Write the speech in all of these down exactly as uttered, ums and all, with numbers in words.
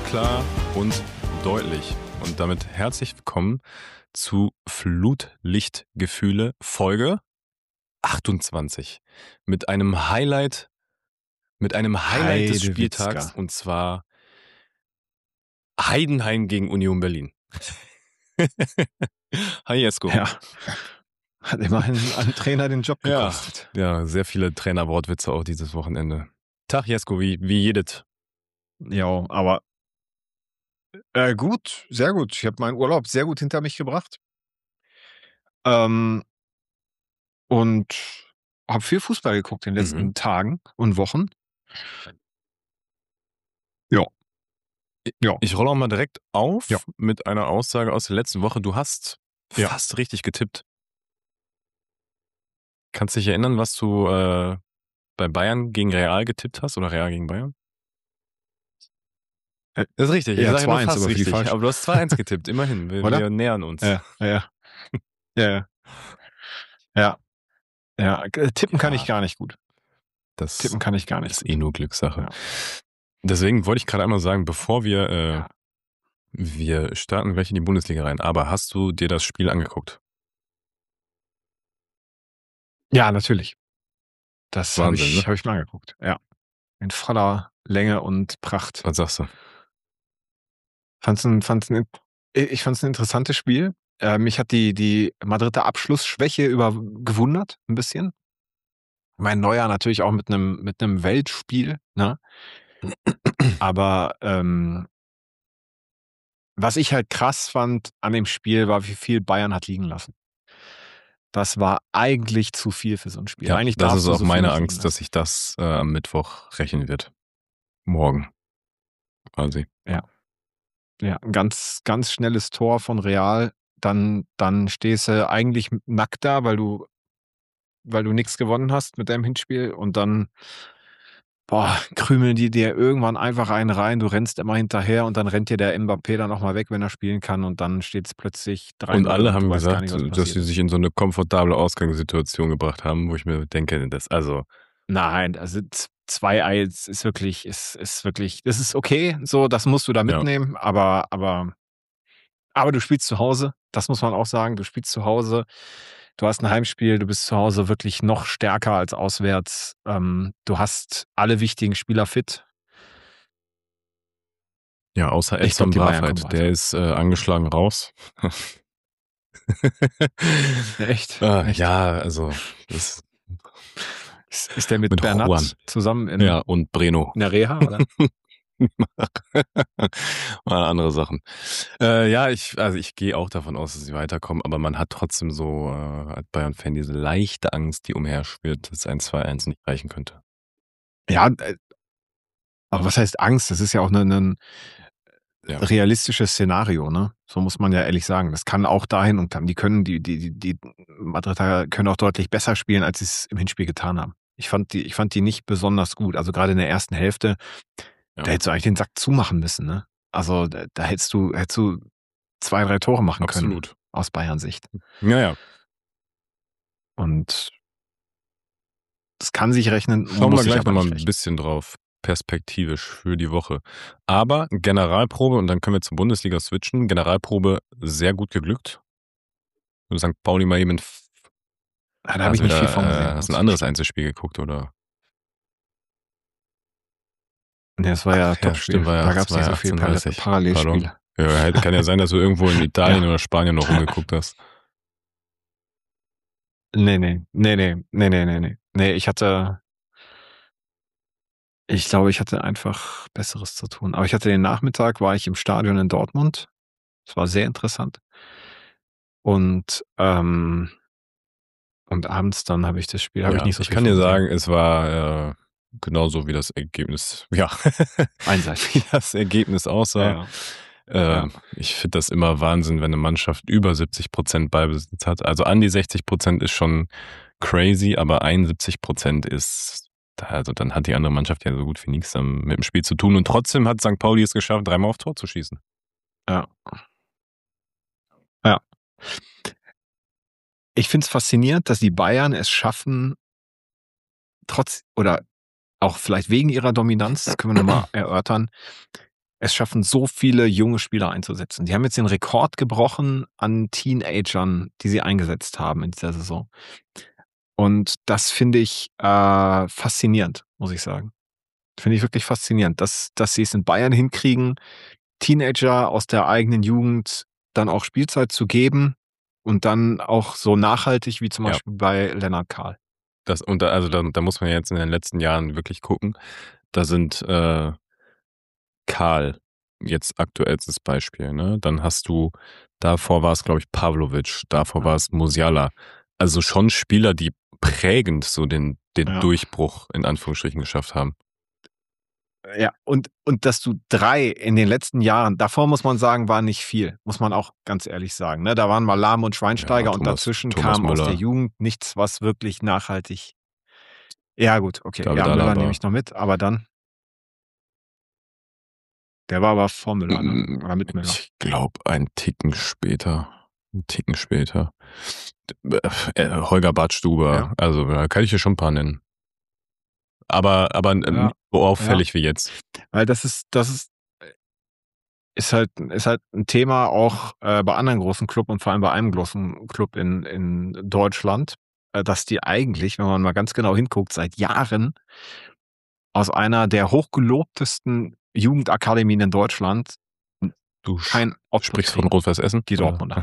klar und deutlich. Und damit herzlich willkommen zu Flutlichtgefühle Folge achtundzwanzig. Mit einem Highlight, mit einem Highlight des Spieltags, Heidewitzka. und zwar Heidenheim gegen Union Berlin. Hi Jesko. Ja. Hat immerhin ein Trainer den Job Ja, gekostet. ja, sehr viele Trainerwortwitze auch dieses Wochenende. Tag Jesko, wie, wie jedet? Ja, aber äh, gut, sehr gut. Ich habe meinen Urlaub sehr gut hinter mich gebracht. Ähm, und habe viel Fußball geguckt in den letzten Mhm. Tagen und Wochen. Ja. Ja. Ich rolle auch mal direkt auf Ja. mit einer Aussage aus der letzten Woche. Du hast Ja. fast richtig getippt. Kannst du dich erinnern, was du äh, bei Bayern gegen Real getippt hast oder Real gegen Bayern? Äh, Das ist richtig. Ich ja, sage nur zwei eins, fast aber viel richtig. falsch. Aber du hast zwei eins getippt. Immerhin. Wir, Oder? wir nähern uns. Ja, ja. Ja, ja. Ja. Ja, äh, tippen kann Ja. ich gar nicht gut. Das Tippen kann ich gar nicht ist gut. eh nur Glückssache. Ja. Deswegen wollte ich gerade einmal sagen, bevor wir, äh, Ja. wir starten gleich in die Bundesliga rein, aber hast du dir das Spiel angeguckt? Ja, natürlich. Das habe Wahnsinn, ich, ne? hab ich mir angeguckt. Ja. In voller Länge und Pracht. Was sagst du? Fand's ein, fand's ein, ich fand es ein interessantes Spiel. Äh, mich hat die, die Madrider Abschlussschwäche über gewundert, ein bisschen. Mein Neuer natürlich auch mit einem mit einem Weltspiel, ne? Aber ähm, was ich halt krass fand an dem Spiel, war, wie viel Bayern hat liegen lassen. Das war eigentlich zu viel für so ein Spiel. Ja, Eigentlich das darfst ist du auch so viel meine nicht liegen Angst, dass lassen. sich das äh, am Mittwoch rächen wird. Morgen. Quasi. Ja. Ja, ein ganz, ganz schnelles Tor von Real. Dann, dann stehst du eigentlich nackt da, weil du, weil du nichts gewonnen hast mit deinem Hinspiel. Und dann, boah, krümeln die dir irgendwann einfach einen rein. Du rennst immer hinterher und dann rennt dir der Mbappé dann auch mal weg, wenn er spielen kann. Und dann steht es plötzlich drei null. Und alle du haben weißt gar gesagt, nicht, was dass passiert sie ist. sich in so eine komfortable Ausgangssituation gebracht haben, wo ich mir denke, das, also, Nein, also z- zwei eins ist wirklich, ist, ist wirklich, das ist okay. So, das musst du da Ja. mitnehmen. Aber, aber, aber du spielst zu Hause. Das muss man auch sagen. Du spielst zu Hause. Du hast ein Heimspiel, du bist zu Hause wirklich noch stärker als auswärts. Ähm, du hast alle wichtigen Spieler fit. ja, außer Ich glaub, Edson die Bayern kommen Braveit, der weiter. ist äh, angeschlagen raus. Echt? Ah, Echt? ja, also, das Ist, ist der mit, mit Bernat Juan. zusammen in, Ja, und Breno. in der Reha, oder? Mal andere Sachen. Äh, ja, ich, also ich gehe auch davon aus, dass sie weiterkommen, aber man hat trotzdem so äh, als Bayern-Fan diese leichte Angst, die umherschwirrt, dass ein zwei eins nicht reichen könnte. Ja, äh, aber was heißt Angst? Das ist ja auch ein, ein Ja. realistisches Szenario, ne? So muss man ja ehrlich sagen. Das kann auch dahin und kann, die können, die, die, die, die Madrider können auch deutlich besser spielen, als sie es im Hinspiel getan haben. Ich fand die, ich fand die nicht besonders gut. Also gerade in der ersten Hälfte, Ja. da hättest du eigentlich den Sack zumachen müssen, ne? Also da, da hättest du, hättest du zwei, drei Tore machen Absolut. können aus Bayern Sicht. Ja, ja. Und es kann sich rechnen, Schauen wir muss sich gleich aber nochmal nicht ein rechnen. bisschen drauf, perspektivisch für die Woche. Aber Generalprobe, und dann können wir zur Bundesliga switchen. Generalprobe sehr gut geglückt. Und Sankt Pauli mal eben. Ah, da habe ich nicht viel von gesehen. Äh, hast muss ein ich anderes gestehen. Einzelspiel geguckt, oder? Nee, das war ja Ach, ja, Topspiel. stimmt, war ja, Da gab es nicht so viel Par- achtzehn Uhr dreißig. Parallelspiele. Ja, kann ja sein, dass du irgendwo in Italien Ja. oder Spanien noch rumgeguckt hast. Nee, nee, nee, nee, nee, nee, nee, nee. Nee, ich hatte, ich glaube, ich hatte einfach Besseres zu tun. Aber ich hatte den Nachmittag, war ich im Stadion in Dortmund. Das war sehr interessant. Und, ähm, und abends dann habe ich das Spiel, habe ich Ja, nicht so ich viel kann von dir gesehen. sagen, es war äh, genauso wie das Ergebnis, ja, Einseitig. wie das Ergebnis aussah. Ja. Äh, Ich finde das immer Wahnsinn, wenn eine Mannschaft über siebzig Prozent Ballbesitz hat. Also an die sechzig Prozent ist schon crazy, aber einundsiebzig Prozent ist, also dann hat die andere Mannschaft ja so gut wie nichts ähm, mit dem Spiel zu tun. Und trotzdem hat Sankt Pauli es geschafft, dreimal auf Tor zu schießen. Ja. Ja. Ich finde es faszinierend, dass die Bayern es schaffen, trotz oder auch vielleicht wegen ihrer Dominanz, das können wir nochmal erörtern, es schaffen, so viele junge Spieler einzusetzen. Die haben jetzt den Rekord gebrochen an Teenagern, die sie eingesetzt haben in dieser Saison. Und das finde ich äh, faszinierend, muss ich sagen. Finde ich wirklich faszinierend, dass, dass sie es in Bayern hinkriegen, Teenager aus der eigenen Jugend dann auch Spielzeit zu geben und dann auch so nachhaltig wie zum Ja. Beispiel bei Lennart Kahl. Das, und da, also da, da muss man jetzt in den letzten Jahren wirklich gucken. Da sind äh, Karl jetzt aktuellstes Beispiel, ne? Dann hast du, davor war es, glaube ich, Pavlovic, davor Ja. war es Musiala. Also schon Spieler, die prägend so den, den Ja. Durchbruch in Anführungsstrichen geschafft haben. Ja, und, und dass du drei in den letzten Jahren, davor muss man sagen, war nicht viel, muss man auch ganz ehrlich sagen. Ne? Da waren mal Lahm und Schweinsteiger Ja, und Thomas, dazwischen Thomas kam aus der Müller, Jugend nichts, was wirklich nachhaltig. Ja, gut, okay. David Ja, Müller Alaba. nehme ich noch mit, aber dann. Der war aber vor Müller, ne? Oder mit Müller. Ich glaube, ein Ticken später. Ein Ticken später. Äh, Holger Badstuber. Ja. Also, da kann ich hier schon ein paar nennen. Aber, aber Ja. nicht so auffällig wie jetzt. Weil das ist, das ist, ist halt, ist halt ein Thema auch äh, bei anderen großen Clubs und vor allem bei einem großen Club in, in Deutschland, äh, dass die eigentlich, wenn man mal ganz genau hinguckt, seit Jahren aus einer der hochgelobtesten Jugendakademien in Deutschland Du kein Output sprichst von kriegen. Rot-Weiß Essen? Die oder? Dortmunder.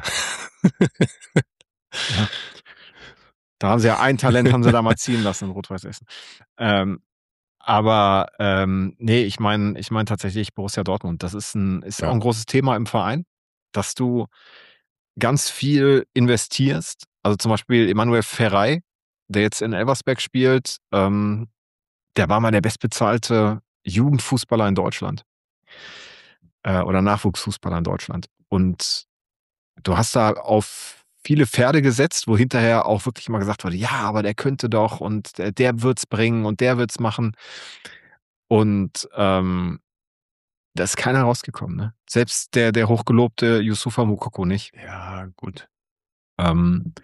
Ja. Da haben sie ja ein Talent, haben sie da mal ziehen lassen in Rot-Weiß Essen. Ähm, aber ähm, nee, ich meine, ich meine tatsächlich Borussia Dortmund. Das ist ein, ist Ja. auch ein großes Thema im Verein, dass du ganz viel investierst. Also zum Beispiel Emanuel Ferrey, der jetzt in Elversberg spielt, ähm, der war mal der bestbezahlte Jugendfußballer in Deutschland. Äh, oder Nachwuchsfußballer in Deutschland. Und du hast da auf viele Pferde gesetzt, wo hinterher auch wirklich mal gesagt wurde, ja, aber der könnte doch und der, der wird's bringen und der wird's machen. Und ähm, da ist keiner rausgekommen. Ne? Selbst der, der hochgelobte Yusufa Moukoko nicht. Ja, gut. Ähm,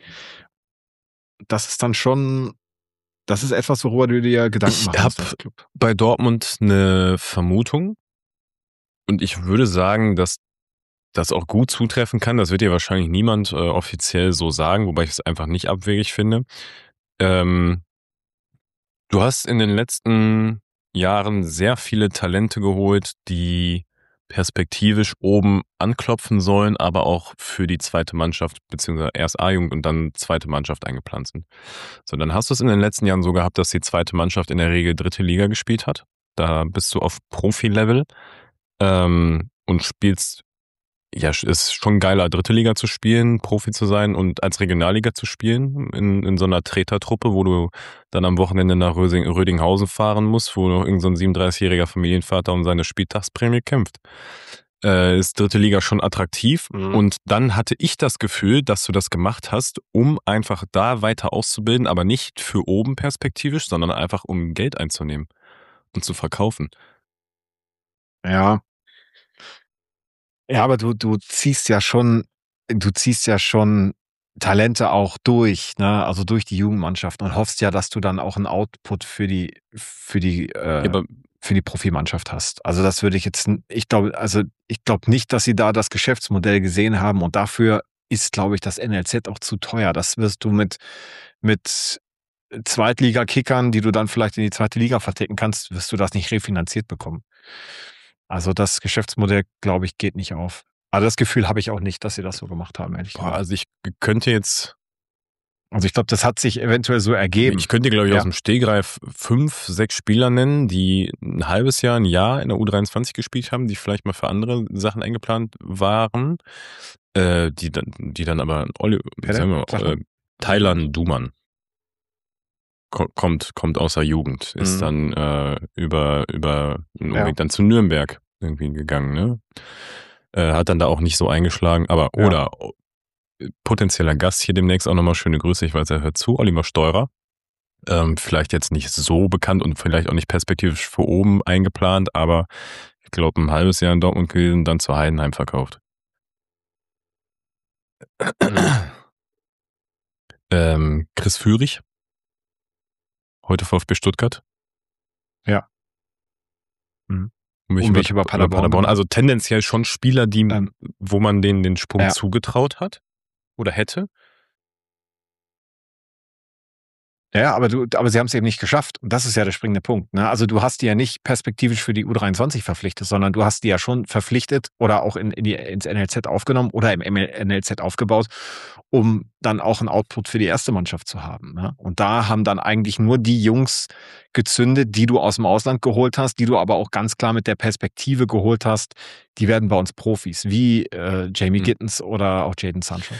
das ist dann schon, das ist etwas, worüber du dir Gedanken Ich machen musst hab- als Club. Bei Dortmund eine Vermutung. Und ich würde sagen, dass das auch gut zutreffen kann. Das wird dir wahrscheinlich niemand äh, offiziell so sagen, wobei ich es einfach nicht abwegig finde. Ähm, du hast in den letzten Jahren sehr viele Talente geholt, die perspektivisch oben anklopfen sollen, aber auch für die zweite Mannschaft, beziehungsweise erst A-Jugend und dann zweite Mannschaft eingeplant sind. So, dann hast du es in den letzten Jahren so gehabt, dass die zweite Mannschaft in der Regel dritte Liga gespielt hat. Da bist du auf Profi-Level ähm, und spielst, ja, ist schon geiler, dritte Liga zu spielen, Profi zu sein und als Regionalliga zu spielen in, in so einer Tretertruppe, wo du dann am Wochenende nach Rösing, Rödinghausen fahren musst, wo noch irgend so ein siebenunddreißigjähriger Familienvater um seine Spieltagsprämie kämpft. Äh, ist dritte Liga schon attraktiv. Mhm. Und dann hatte ich das Gefühl, dass du das gemacht hast, um einfach da weiter auszubilden, aber nicht für oben perspektivisch, sondern einfach um Geld einzunehmen und zu verkaufen. Ja. Ja, aber du, du ziehst ja schon, du ziehst ja schon Talente auch durch, ne? Also durch die Jugendmannschaft und hoffst ja, dass du dann auch einen Output für die, für die, äh, Ja, aber für die Profimannschaft hast. Also das würde ich jetzt, n- ich glaube, also ich glaube nicht, dass sie da das Geschäftsmodell gesehen haben und dafür ist, glaube ich, das N L Z auch zu teuer. Das wirst du mit, mit Zweitliga-Kickern, die du dann vielleicht in die zweite Liga verticken kannst, wirst du das nicht refinanziert bekommen. Also das Geschäftsmodell, glaube ich, geht nicht auf. Aber das Gefühl habe ich auch nicht, dass sie das so gemacht haben, ehrlich boah, gesagt. also ich könnte jetzt, Also ich glaube, das hat sich eventuell so ergeben. ich könnte, glaube ich, Ja. aus dem Stehgreif fünf, sechs Spieler nennen, die ein halbes Jahr, ein Jahr in der U dreiundzwanzig gespielt haben, die vielleicht mal für andere Sachen eingeplant waren, äh, die dann, die dann aber Olli, Wer sagen denn? wir, Sag äh, mal. Thailand Duman ko- kommt, kommt aus der Jugend, ist Mhm. dann äh, über, über einen Ja. Umweg dann zu Nürnberg irgendwie gegangen, ne? Äh, hat dann da auch nicht so eingeschlagen, aber Ja. oder äh, potenzieller Gast hier demnächst auch nochmal schöne Grüße, ich weiß, er hört zu, Oliver Steurer. Ähm, vielleicht jetzt nicht so bekannt und vielleicht auch nicht perspektivisch für oben eingeplant, aber ich glaube ein halbes Jahr in Dortmund gewesen, dann zu Heidenheim verkauft. Mhm. ähm, Chris Führig, heute VfB Stuttgart. Ja. Mhm. Um mich, um über, mich über über Paderborn Paderborn. gemacht. Also tendenziell schon Spieler, die, Ähm, wo man denen den Sprung ja. zugetraut hat oder hätte. Ja, aber du, aber sie haben es eben nicht geschafft. Und das ist ja der springende Punkt. Ne? Also du hast die ja nicht perspektivisch für die U dreiundzwanzig verpflichtet, sondern du hast die ja schon verpflichtet oder auch in, in die, ins N L Z aufgenommen oder im N L Z aufgebaut, um dann auch einen Output für die erste Mannschaft zu haben. Ne? Und da haben dann eigentlich nur die Jungs gezündet, die du aus dem Ausland geholt hast, die du aber auch ganz klar mit der Perspektive geholt hast, die werden bei uns Profis, wie äh, Jamie Hm. Gittens oder auch Jadon Sancho.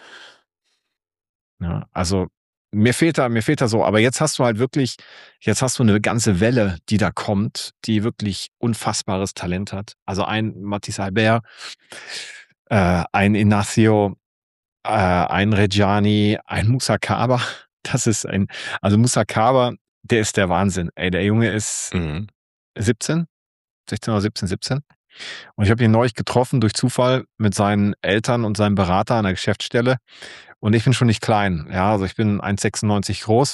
Ja, also mir fehlt da, mir fehlt da so, aber jetzt hast du halt wirklich, jetzt hast du eine ganze Welle, die da kommt, die wirklich unfassbares Talent hat. Also ein Mathis Albert, äh, ein Inacio, äh, ein Reggiani, ein Musa Kaba. Das ist ein, also Musa Kaba, der ist der Wahnsinn. Ey, der Junge ist Mhm. siebzehn, sechzehn oder siebzehn, siebzehn. Und ich habe ihn neulich getroffen durch Zufall mit seinen Eltern und seinem Berater an der Geschäftsstelle. Und ich bin schon nicht klein. Ja, also ich bin eins Komma sechsundneunzig groß.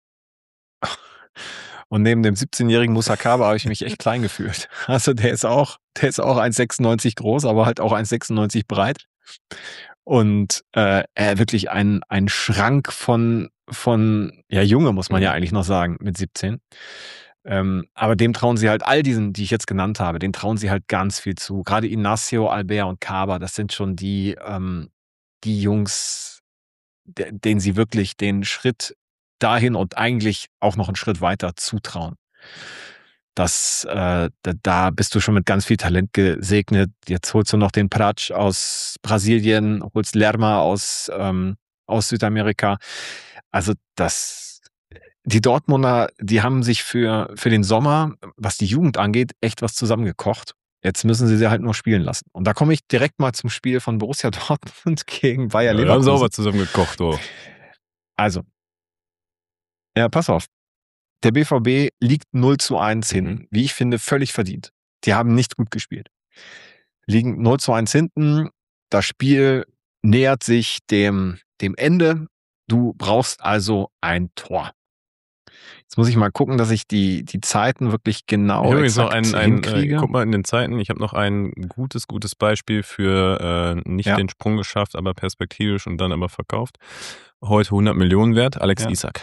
Und neben dem siebzehnjährigen Musakawa habe ich mich echt klein gefühlt. Also der ist auch, der ist auch eins Komma sechsundneunzig groß, aber halt auch eins Komma sechsundneunzig breit. Und äh, er wirklich ein, ein Schrank von, von, ja, Junge, muss man ja eigentlich noch sagen, mit siebzehn. Ähm, aber dem trauen sie halt, all diesen, die ich jetzt genannt habe, den trauen sie halt ganz viel zu. Gerade Inacio, Albert und Kaba, das sind schon die, ähm, die Jungs, de- denen sie wirklich den Schritt dahin und eigentlich auch noch einen Schritt weiter zutrauen. Das, äh, da, da bist du schon mit ganz viel Talent gesegnet. Jetzt holst du noch den Pratsch aus Brasilien, holst Lerma aus, ähm, aus Südamerika. Also das, die Dortmunder, die haben sich für, für den Sommer, was die Jugend angeht, echt was zusammengekocht. Jetzt müssen sie sie halt nur spielen lassen. Und da komme ich direkt mal zum Spiel von Borussia Dortmund gegen Bayer Ja, wir haben Leverkusen. sauber zusammengekocht, oh. Also, ja, pass auf. Der B V B liegt null zu eins Mhm. hinten. Wie ich finde, völlig verdient. Die haben nicht gut gespielt. Liegen null zu eins hinten. Das Spiel nähert sich dem, dem Ende. Du brauchst also ein Tor. Jetzt muss ich mal gucken, dass ich die, die Zeiten wirklich genau Ich habe übrigens noch exakt ein, ein äh, hinkriege. guck mal in den Zeiten, ich habe noch ein gutes, gutes Beispiel für äh, nicht Ja. den Sprung geschafft, aber perspektivisch und dann aber verkauft. Heute hundert Millionen wert, Alex Ja. Isak.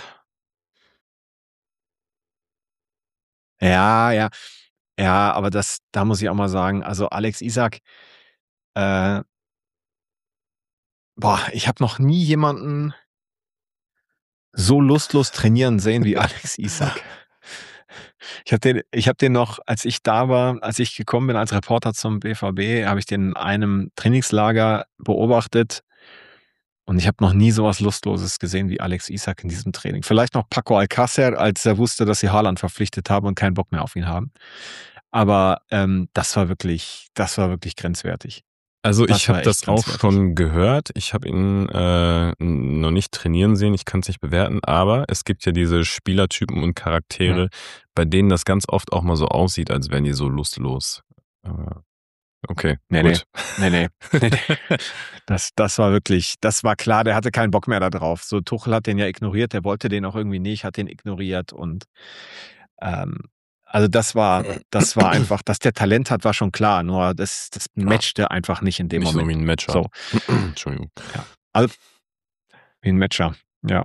Ja, ja. Ja, aber das, da muss ich auch mal sagen, also Alex Isak, äh, boah, ich habe noch nie jemanden so lustlos trainieren sehen wie Alex Isak. Ich habe den, ich habe den noch, als ich da war, als ich gekommen bin als Reporter zum B V B, habe ich den in einem Trainingslager beobachtet und ich habe noch nie sowas Lustloses gesehen wie Alex Isak in diesem Training. Vielleicht noch Paco Alcácer, als er wusste, dass sie Haaland verpflichtet haben und keinen Bock mehr auf ihn haben. Aber ähm, das war wirklich, das war wirklich grenzwertig. Also Das ich war habe echt das auch grenzwertig. schon gehört. Ich habe ihn äh, noch nicht trainieren sehen. Ich kann es nicht bewerten. Aber es gibt ja diese Spielertypen und Charaktere, Ja. bei denen das ganz oft auch mal so aussieht, als wären die so lustlos. Äh, okay, Nee, gut. nee, nee, nee, nee. Das, das war wirklich, das war klar, der hatte keinen Bock mehr da drauf. So, Tuchel hat den ja ignoriert, der wollte den auch irgendwie nicht, hat den ignoriert und ähm, also das war, das war einfach, dass der Talent hat, war schon klar, nur das, das matchte einfach nicht in dem Nicht so Moment. wie ein Matcher. So, Entschuldigung. ja. Also, wie ein Matcher, ja.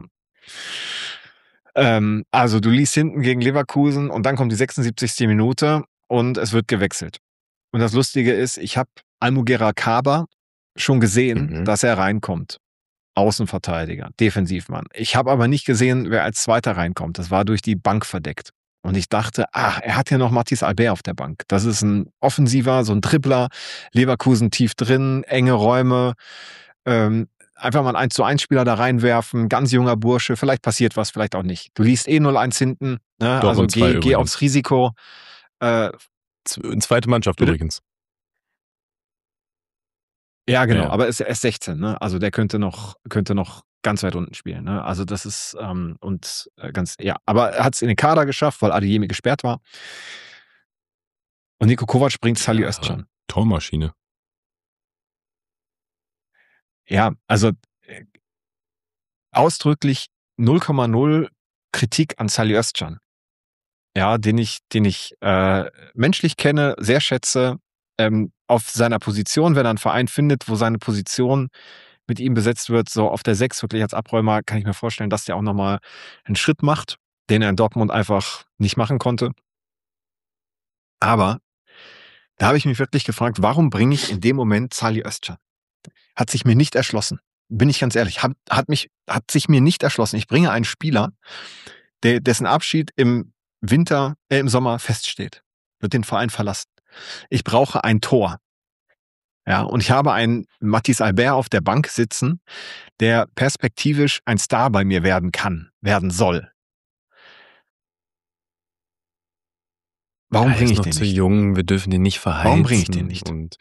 Ähm, also du liegst hinten gegen Leverkusen und dann kommt die sechsundsiebzigste Minute und es wird gewechselt. Und das Lustige ist, ich habe Almugera Kaba schon gesehen, Mhm. dass er reinkommt. Außenverteidiger, Defensivmann. Ich habe aber nicht gesehen, wer als Zweiter reinkommt. Das war durch die Bank verdeckt. Und ich dachte, ach, er hat ja noch Mathis Albert auf der Bank. Das ist ein Offensiver, so ein Dribbler, Leverkusen tief drin, enge Räume. Ähm, einfach mal einen eins zu eins Spieler da reinwerfen, ganz junger Bursche, vielleicht passiert was, vielleicht auch nicht. Du liest eh null eins hinten, ne? Also Dortmund zwei geh, geh übrigens. aufs Risiko. Äh, Z- Zweite Mannschaft Bitte? übrigens. Ja, genau, Ja. aber er ist, er ist sechzehn, ne? Also der könnte noch, könnte noch ganz weit unten spielen, ne? Also das ist, ähm, und äh, ganz, ja, aber er hat es in den Kader geschafft, weil Adeyemi gesperrt war. Und Niko Kovac bringt Salih Ja, Özcan. Tormaschine. Ja, also äh, ausdrücklich null Komma null Kritik an Salih Özcan. ja, den ich, den ich äh, menschlich kenne, sehr schätze, ähm, auf seiner Position, wenn er einen Verein findet, wo seine Position mit ihm besetzt wird, so auf der sechs wirklich als Abräumer, kann ich mir vorstellen, dass der auch nochmal einen Schritt macht, den er in Dortmund einfach nicht machen konnte. Aber da habe ich mich wirklich gefragt, warum bringe ich in dem Moment Salih Özcan? Hat sich mir nicht erschlossen. Bin ich ganz ehrlich, hat, hat, mich, hat sich mir nicht erschlossen. Ich bringe einen Spieler, der, dessen Abschied im Winter, äh, im Sommer feststeht, wird den Verein verlassen. Ich brauche ein Tor. Ja, und ich habe einen Mathis Albert auf der Bank sitzen, der perspektivisch ein Star bei mir werden kann, werden soll. Warum Er bringe ist ich noch den zu nicht? jung, wir dürfen den nicht verheizen. Warum bringe ich den nicht? Und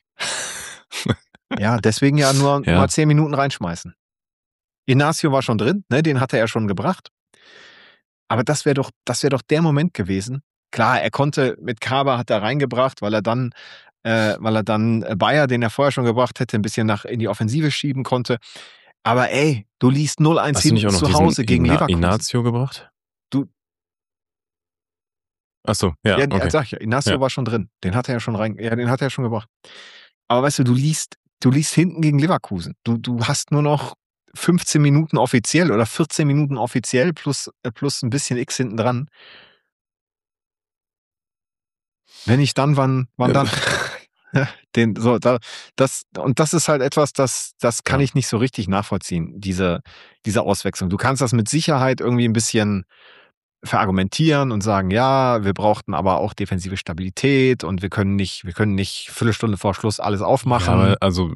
Ja, deswegen ja nur Ja. mal zehn Minuten reinschmeißen. Inacio war schon drin, ne, den hatte er schon gebracht. Aber das wäre doch, das wäre doch der Moment gewesen. Klar, er konnte mit Kaba hat er reingebracht, weil er dann, äh, weil er dann äh, Bayer, den er vorher schon gebracht hätte, ein bisschen nach in die Offensive schieben konnte. Aber ey, du liest null eins hast du nicht auch hinten noch zu Hause diesen gegen Ina Leverkusen. Inacio gebracht? Du, Ach so, ja, ja, okay. sag ich ja, Inacio Ja. war schon drin. Den hat er ja schon rein, ja, den hat er ja schon gebracht. Aber weißt du, du liest, du liest hinten gegen Leverkusen. Du, du hast nur noch fünfzehn Minuten offiziell oder vierzehn Minuten offiziell plus, äh, plus ein bisschen X hinten dran. Wenn nicht dann, wann, wann dann? Den, so, da, das, und das ist halt etwas, das, das kann Ja. ich nicht so richtig nachvollziehen, diese, diese Auswechslung. Du kannst das mit Sicherheit irgendwie ein bisschen verargumentieren und sagen, ja, wir brauchten aber auch defensive Stabilität und wir können nicht, wir können nicht Viertelstunde vor Schluss alles Ja, aufmachen. aber also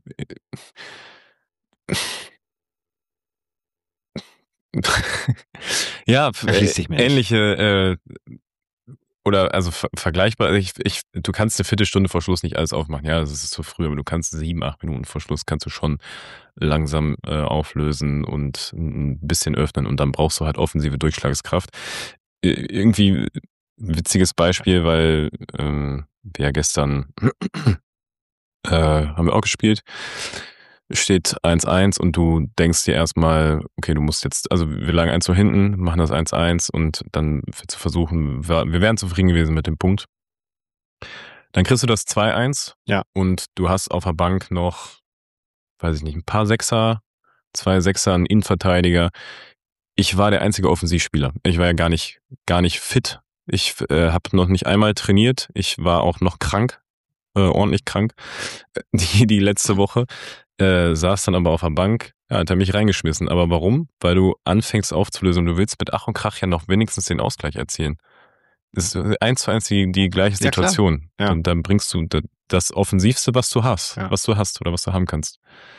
ja, f- Erschließt sich mir nicht. ähnliche äh, oder also ver vergleichbar. also Ich, ich, du kannst eine Viertelstunde vor Schluss nicht alles aufmachen. Ja, das ist zu früh, aber du kannst sieben, acht Minuten vor Schluss kannst du schon langsam äh, auflösen und ein bisschen öffnen und dann brauchst du halt offensive Durchschlagskraft. Äh, Irgendwie witziges Beispiel, weil ähm, wir ja gestern äh, haben wir auch gespielt. Steht eins eins und du denkst dir erstmal, okay, du musst jetzt, also wir lagen eins zu hinten, machen das eins eins und dann zu versuchen, wir, wir wären zufrieden gewesen mit dem Punkt. Dann kriegst du das zwei eins Ja. und du hast auf der Bank noch, weiß ich nicht, ein paar Sechser, zwei Sechser, einen Innenverteidiger. Ich war der einzige Offensivspieler. Ich war ja gar nicht, gar nicht fit. Ich äh, habe noch nicht einmal trainiert. Ich war auch noch krank, äh, ordentlich krank, die, die letzte Woche. Äh, saß dann aber auf der Bank, ja, hat er mich reingeschmissen. Aber warum? Weil du anfängst aufzulösen und du willst mit Ach und Krach ja noch wenigstens den Ausgleich erzielen. Das ist eins zu eins die, die gleiche Ja, klar. Situation. Ja. Und dann bringst du das, das Offensivste, was du hast, Ja. was du hast oder was du haben kannst.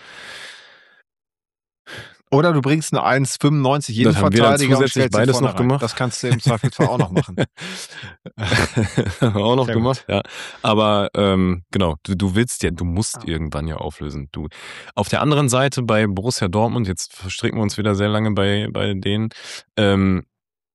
Oder du bringst eine eins fünfundneunzig jeden Das haben wir dann Verteidiger und zusätzlich stellst ihn beides vorne noch rein. gemacht. Das kannst du im Zweifelsfall auch noch machen. Haben wir auch noch Sehr gemacht, ja. Aber ähm, genau, du, du willst ja, du musst Ja. irgendwann ja auflösen. Du. Auf der anderen Seite bei Borussia Dortmund, jetzt verstricken wir uns wieder sehr lange bei, bei denen, ähm,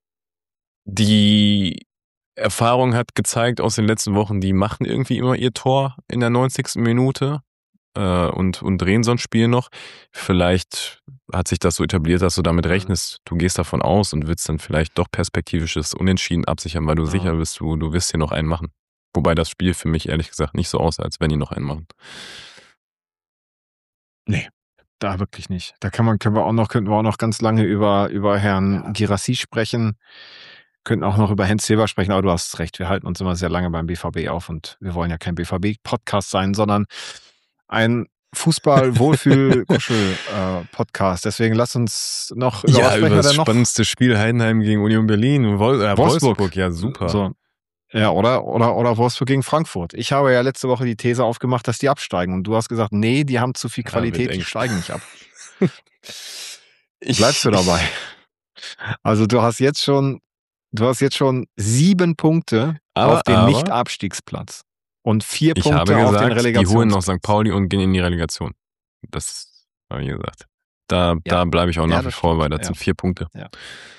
die Erfahrung hat gezeigt aus den letzten Wochen, die machen irgendwie immer ihr Tor in der neunzigsten Minute äh, und, und drehen so ein Spiel noch. Vielleicht hat sich das so etabliert, dass du damit Mhm. rechnest, du gehst davon aus und willst dann vielleicht doch perspektivisches Unentschieden absichern, weil du Ja. sicher bist, du, du wirst hier noch einen machen. Wobei das Spiel für mich ehrlich gesagt nicht so aussah, als wenn die noch einen machen. Nee, da wirklich nicht. Da kann man, können wir auch noch, könnten wir auch noch ganz lange über, über Herrn Ja. Girassi sprechen. Könnten auch noch über Hans Silber sprechen, aber du hast recht, wir halten uns immer sehr lange beim B V B auf und wir wollen ja kein B V B-Podcast sein, sondern ein Fußball-Wohlfühl-Kuschel-Podcast. Deswegen lass uns noch über was Ja, sprechen über wir das denn noch? spannendste Spiel Heidenheim gegen Union Berlin. Wol äh, Wolfsburg. Wolfsburg, ja super. So. Ja, oder, oder, oder Wolfsburg gegen Frankfurt. Ich habe ja letzte Woche die These aufgemacht, dass die absteigen. Und du hast gesagt, nee, die haben zu viel Ja, Qualität, wird die eng. steigen nicht ab. Ich, Bleibst du dabei? Also du hast jetzt schon, du hast jetzt schon sieben Punkte Aber- auf den aber- Nicht-Abstiegsplatz. Und vier Ich Punkte habe auf den gesagt, die Relegationsplatz. holen noch Sankt Pauli und gehen in die Relegation. Das habe ich gesagt. Da, Ja. da bleibe ich auch Ja, nach wie das vor, stimmt. weil das Ja. sind vier Punkte. Ja.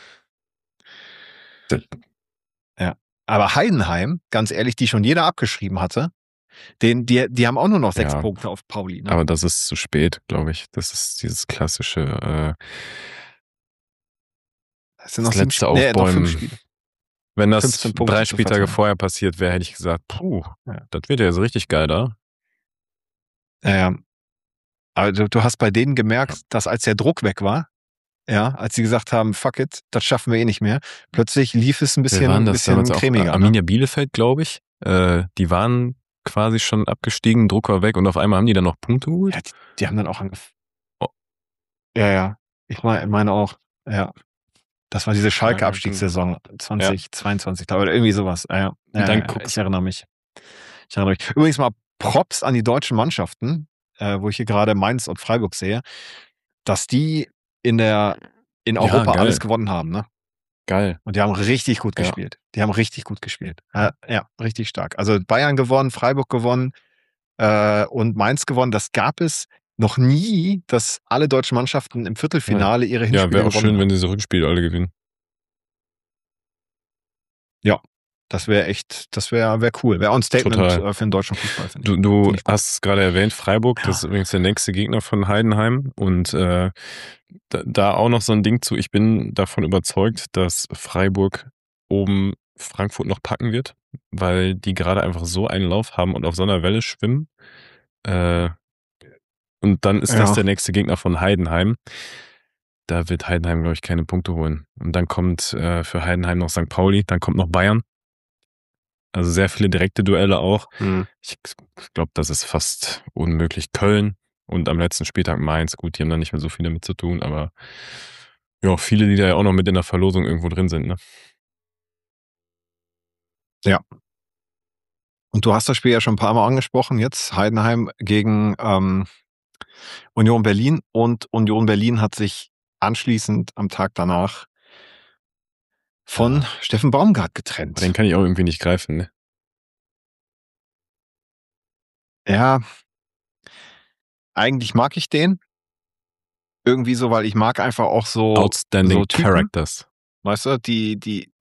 Aber Heidenheim, ganz ehrlich, die schon jeder abgeschrieben hatte, den, die, die haben auch nur noch sechs Ja. Punkte auf Pauli. Ne? Aber das ist zu spät, glaube ich. Das ist dieses klassische äh, Es sind das noch sieben letzte Spiele. Nee, noch fünf Aufbäumen. Spiele. Wenn das fünfzehn Punkte drei zu Spieltage verteilen. vorher passiert wäre, hätte ich gesagt, puh, Ja. das wird ja so richtig geil da. Ja, ja. Aber du, du hast bei denen gemerkt, Ja. dass als der Druck weg war, ja, als sie gesagt haben, fuck it, das schaffen wir eh nicht mehr, plötzlich lief es ein Wir waren bisschen, das bisschen damals auch, cremiger. Ne? Arminia Bielefeld, glaube ich. Äh, die waren quasi schon abgestiegen, Druck war weg und auf einmal haben die dann noch Punkte geholt. Ja, die, die haben dann auch angefangen. Oh. Ja, ja. Ich meine, meine auch, ja. Das war diese Ja, ja, Schalke-Abstiegssaison zwanzig zweiundzwanzig, glaube ich, oder irgendwie sowas. Ja, ja. Und dann ja, guckst- ich erinnere mich. Ich erinnere mich. Übrigens mal Props an die deutschen Mannschaften, äh, wo ich hier gerade Mainz und Freiburg sehe, dass die in der in Ja, Europa geil. alles gewonnen haben, ne? Geil. Und die haben richtig gut Ja. gespielt. Die haben richtig gut gespielt. Äh, ja, richtig stark. Also Bayern gewonnen, Freiburg gewonnen äh, und Mainz gewonnen. Das gab es noch nie, dass alle deutschen Mannschaften im Viertelfinale ihre Ja, Hinspiele wäre auch gewonnen schön, haben. wenn diese Rückspiele alle gewinnen. Ja, das wäre echt, das wäre wär cool. Wäre auch ein Statement Total. äh, für den deutschen Fußball, finde Du, ich. du Find ich gut. hast gerade erwähnt, Freiburg, das ist Ja. übrigens der nächste Gegner von Heidenheim. Und äh, da, da auch noch so ein Ding zu, ich bin davon überzeugt, dass Freiburg oben Frankfurt noch packen wird, weil die gerade einfach so einen Lauf haben und auf so einer Welle schwimmen. Äh, und dann ist Ja. das der nächste Gegner von Heidenheim. Da wird Heidenheim, glaube ich, keine Punkte holen. Und dann kommt äh, für Heidenheim noch Sankt Pauli, dann kommt noch Bayern. Also sehr viele direkte Duelle auch. Hm. Ich glaube, das ist fast unmöglich. Köln und am letzten Spieltag Mainz. Gut, die haben da nicht mehr so viel damit zu tun, aber ja, viele, die da ja auch noch mit in der Verlosung irgendwo drin sind, ne? Ja. Und du hast das Spiel ja schon ein paar Mal angesprochen jetzt. Heidenheim gegen ähm, Union Berlin. Und Union Berlin hat sich anschließend am Tag danach von Ja. Steffen Baumgart getrennt. Den kann ich auch irgendwie nicht greifen, ne? Ja, eigentlich mag ich den. Irgendwie so, weil ich mag einfach auch so, Outstanding so Typen, Characters. weißt du, die, die,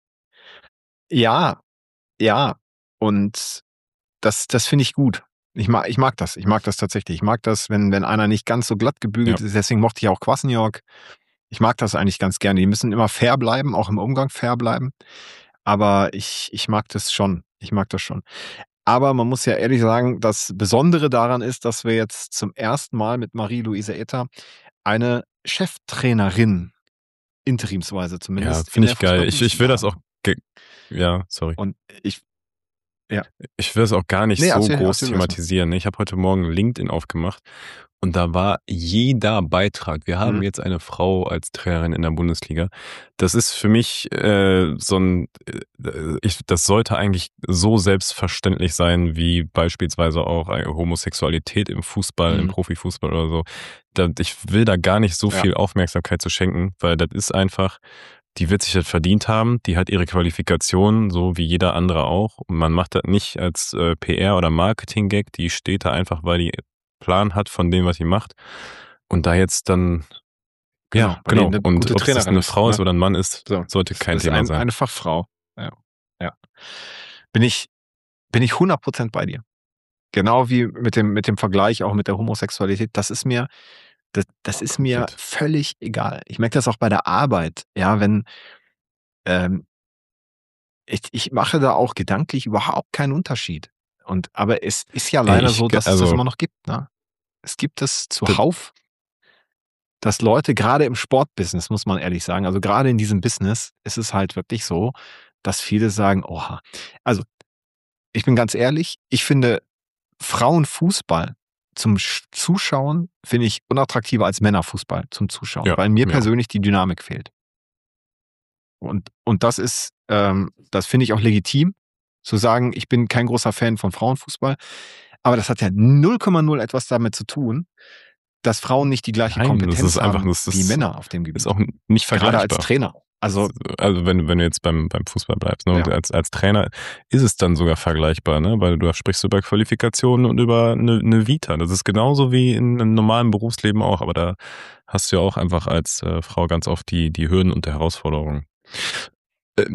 ja, ja, und das, das finde ich gut. Ich mag, ich mag das, ich mag das tatsächlich. Ich mag das, wenn, wenn einer nicht ganz so glatt gebügelt Ja. ist, deswegen mochte ich auch Kwasniok. Ich mag das eigentlich ganz gerne. Die müssen immer fair bleiben, auch im Umgang fair bleiben. Aber ich, ich mag das schon. Ich mag das schon. Aber man muss ja ehrlich sagen, das Besondere daran ist, dass wir jetzt zum ersten Mal mit Marie-Louise Etter eine Cheftrainerin interimsweise Ja, zumindest in finde der ich geil. Ich, ich will Fußball-Bundesliga das auch. haben. ge- Ja, sorry. Und ich, Ich will es auch gar nicht Nee, so erzähl- groß erzähl du erst mal. thematisieren. ne? Ich habe heute Morgen LinkedIn aufgemacht und da war jeder Beitrag. Wir haben Mhm. jetzt eine Frau als Trainerin in der Bundesliga. Das ist für mich äh, so ein, äh, ich, das sollte eigentlich so selbstverständlich sein, wie beispielsweise auch eine Homosexualität im Fußball, im Mhm. Profifußball oder so. Da, ich will da gar nicht so Ja. viel Aufmerksamkeit zu schenken, weil das ist einfach, die wird sich das verdient haben, die hat ihre Qualifikation, so wie jeder andere auch. Und man macht das nicht als äh, P R- oder Marketing-Gag, die steht da einfach, weil die Plan hat von dem, was sie macht. Und da jetzt dann, Genau, ja, weil die genau. eine Und gute ob es Trainerin eine ist, Frau ist ne? oder ein Mann ist, So. sollte kein Das ist Thema ein, sein. eine Fachfrau. Ja. ja. Bin ich, bin ich hundert Prozent bei dir. Genau wie mit dem, mit dem Vergleich auch mit der Homosexualität. Das ist mir, das, das Ja, ist mir komplett. völlig egal. Ich merke das auch bei der Arbeit. Ja, wenn, ähm, ich, ich mache da auch gedanklich überhaupt keinen Unterschied. Und, aber es ist ja Ey, leider ich so, ge- dass es das also- immer noch gibt, ne? Es gibt es Das- zuhauf, dass Leute, gerade im Sportbusiness, muss man ehrlich sagen, also gerade in diesem Business ist es halt wirklich so, dass viele sagen, oha. Also, ich bin ganz ehrlich, ich finde Frauenfußball zum Sch- Zuschauen finde ich unattraktiver als Männerfußball zum Zuschauen, Ja, weil mir mir auch. persönlich die Dynamik fehlt. Und, und das ist, ähm, das finde ich auch legitim, zu sagen, ich bin kein großer Fan von Frauenfußball. Aber das hat ja null Komma null etwas damit zu tun, dass Frauen nicht die gleiche Nein, Kompetenz das ist einfach, haben das wie ist, Männer auf dem Gebiet. ist auch nicht Gerade vergleichbar. als Trainer. Also, Also wenn, wenn du jetzt beim, beim Fußball bleibst, ne? Und Ja. als, als Trainer ist es dann sogar vergleichbar, ne? Weil du sprichst über Qualifikationen und über eine, eine Vita. Das ist genauso wie in einem normalen Berufsleben auch, aber da hast du ja auch einfach als äh, Frau ganz oft die, die Hürden und die Herausforderungen. Ähm,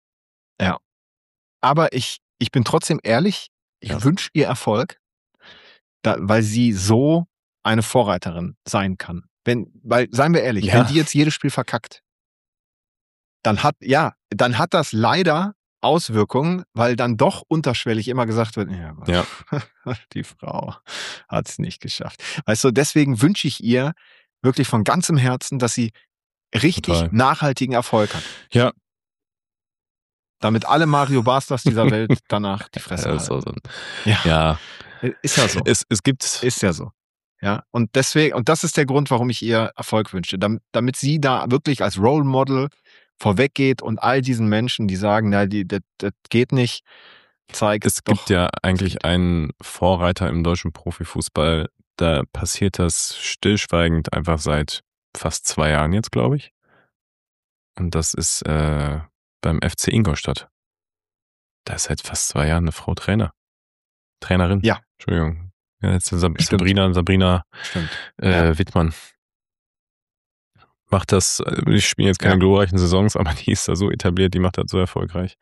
aber ich, ich bin trotzdem ehrlich, ich Ja. wünsche ihr Erfolg, da, weil sie so eine Vorreiterin sein kann. Wenn, weil, seien wir ehrlich, Ja. wenn die jetzt jedes Spiel verkackt, dann hat, ja, dann hat das leider Auswirkungen, weil dann doch unterschwellig immer gesagt wird, ja, Ja. die Frau hat es nicht geschafft. Weißt du, deswegen wünsche ich ihr wirklich von ganzem Herzen, dass sie richtig Total. nachhaltigen Erfolg hat. Ja. Damit alle Mario Barstas dieser Welt danach die Fresse Ja, ist halten. so ein- Ja, ja. ist ja so. Es, es gibt. Ist ja so. Ja, und deswegen, und das ist der Grund, warum ich ihr Erfolg wünsche, damit, damit sie da wirklich als Role Model vorweggeht und all diesen Menschen, die sagen, na, die, das, das geht nicht, zeigt. Es doch, gibt ja geht. eigentlich einen Vorreiter im deutschen Profifußball, da passiert das stillschweigend einfach seit fast zwei Jahren jetzt, glaube ich. Und das ist äh, beim F C Ingolstadt. Da ist seit fast zwei Jahren eine Frau Trainer. Trainerin. Ja. Entschuldigung. Ja, jetzt ist Sab- Stimmt. Sabrina, Sabrina Stimmt. äh, Ja. Wittmann. Macht das, äh, ich spiele jetzt keine Ja. glorreichen Saisons, aber die ist da so etabliert, die macht das so erfolgreich.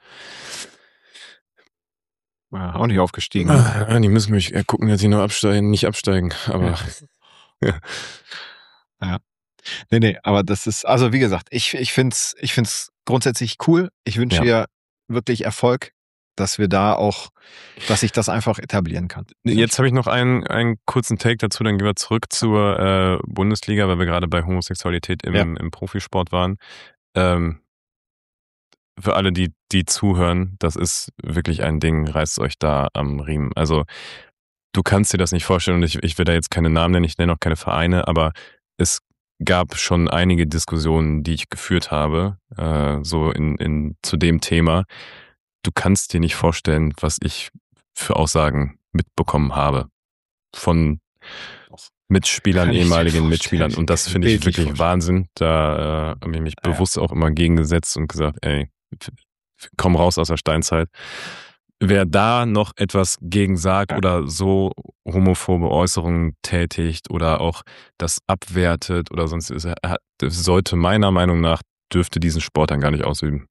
Ja, auch nicht aufgestiegen. Ah, die müssen mich äh, gucken, dass sie noch absteigen, nicht absteigen, aber Ja. Ja. Nee, nee, aber das ist, also wie gesagt, ich, ich finde es ich find's grundsätzlich cool. Ich wünsche Ja. ihr wirklich Erfolg, dass wir da auch, dass ich das einfach etablieren kann. Jetzt habe ich noch einen, einen kurzen Take dazu, dann gehen wir zurück zur äh, Bundesliga, weil wir gerade bei Homosexualität im, Ja. im Profisport waren. Ähm, für alle, die, die zuhören, das ist wirklich ein Ding, reißt euch da am Riemen. Also du kannst dir das nicht vorstellen und ich, ich will da jetzt keine Namen nennen, ich nenne auch keine Vereine, aber es gab schon einige Diskussionen, die ich geführt habe, äh, so in, in zu dem Thema. Du kannst dir nicht vorstellen, was ich für Aussagen mitbekommen habe von Mitspielern, Kann ich dir ehemaligen vorstellen. Mitspielern. Und das finde ich Bildlich wirklich vorstellen. Wahnsinn. Da äh, habe ich mich Ja. bewusst auch immer gegengesetzt und gesagt, ey, f- f- komm raus aus der Steinzeit. Wer da noch etwas gegen sagt Ja. oder so homophobe Äußerungen tätigt oder auch das abwertet oder sonst, ist, er hat- sollte meiner Meinung nach, dürfte diesen Sport dann gar nicht ausüben.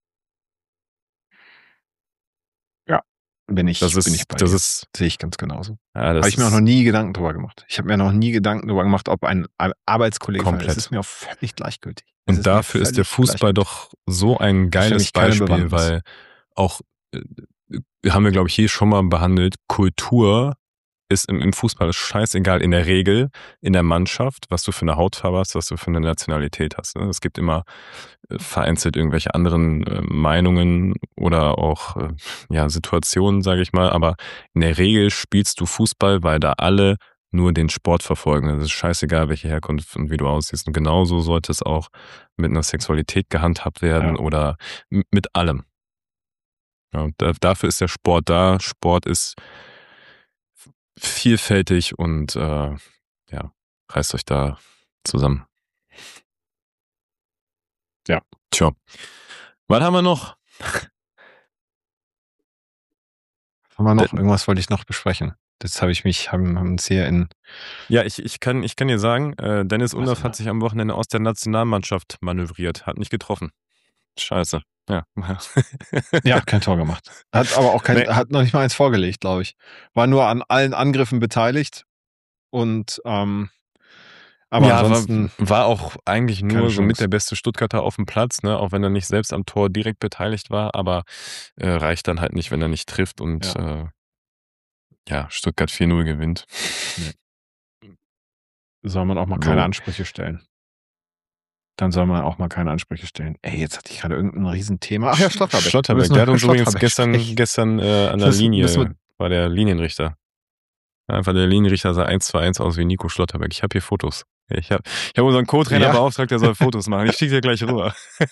Bin ich, Das ist, bin ich bei das dir. ist, Sehe ich ganz genauso. ja, das Habe ich mir auch ist noch nie Gedanken drüber gemacht. Ich habe mir noch nie Gedanken drüber gemacht, ob ein Ar- Arbeitskollege von mir- Komplett. Es ist mir auch völlig gleichgültig. Es Und mir dafür ist der völlig Fußball gleichgültig. doch so ein Das ist für geiles mich keine Beispiel, Bewandtnis. weil auch, äh, haben wir glaube ich hier schon mal behandelt, Kultur ist im, im Fußball scheißegal in der Regel, in der Mannschaft, was du für eine Hautfarbe hast, was du für eine Nationalität hast. Ne? Es gibt immer äh, vereinzelt irgendwelche anderen äh, Meinungen oder auch äh, ja, Situationen, sage ich mal, aber in der Regel spielst du Fußball, weil da alle nur den Sport verfolgen. Es ist scheißegal, welche Herkunft und wie du aussiehst. Und genauso sollte es auch mit einer Sexualität gehandhabt werden Ja. oder m- mit allem. Ja, und da, dafür ist der Sport da. Sport ist vielfältig und äh, ja, reißt euch da zusammen. Ja. Tja. Was haben wir noch? Haben wir noch? Der- Irgendwas wollte ich noch besprechen. Das habe ich mich, haben, haben uns hier in. Ja, ich, ich, kann, ich kann dir sagen, äh, Dennis Was Undorf denn hat da? sich am Wochenende aus der Nationalmannschaft manövriert, hat nicht getroffen. Scheiße. Ja. Ja, kein Tor gemacht. Hat aber auch kein, Nee. hat noch nicht mal eins vorgelegt, glaube ich. War nur an allen Angriffen beteiligt und ähm, aber ja, ansonsten war, war auch eigentlich keine nur so mit Chance. der beste Stuttgarter auf dem Platz, ne? Auch wenn er nicht selbst am Tor direkt beteiligt war, aber äh, reicht dann halt nicht, wenn er nicht trifft und ja, äh, ja Stuttgart vier null gewinnt. soll man auch mal keine So. Ansprüche stellen. Dann soll man auch mal keine Ansprüche stellen. Ey, jetzt hatte ich gerade irgendein Riesenthema. Ach ja, Schlotterbeck. Wir Schlotterbeck, müssen der hat über uns übrigens Schlotterbeck gestern, sprechen. gestern äh, an der Das Linie, müssen wir- war der Linienrichter. Einfach der Linienrichter sah eins zu eins aus wie Nico Schlotterbeck. Ich habe hier Fotos. Ich habe ich hab unseren Co-Trainer Ja. beauftragt, der soll Fotos machen. Ich schicke dir gleich rüber.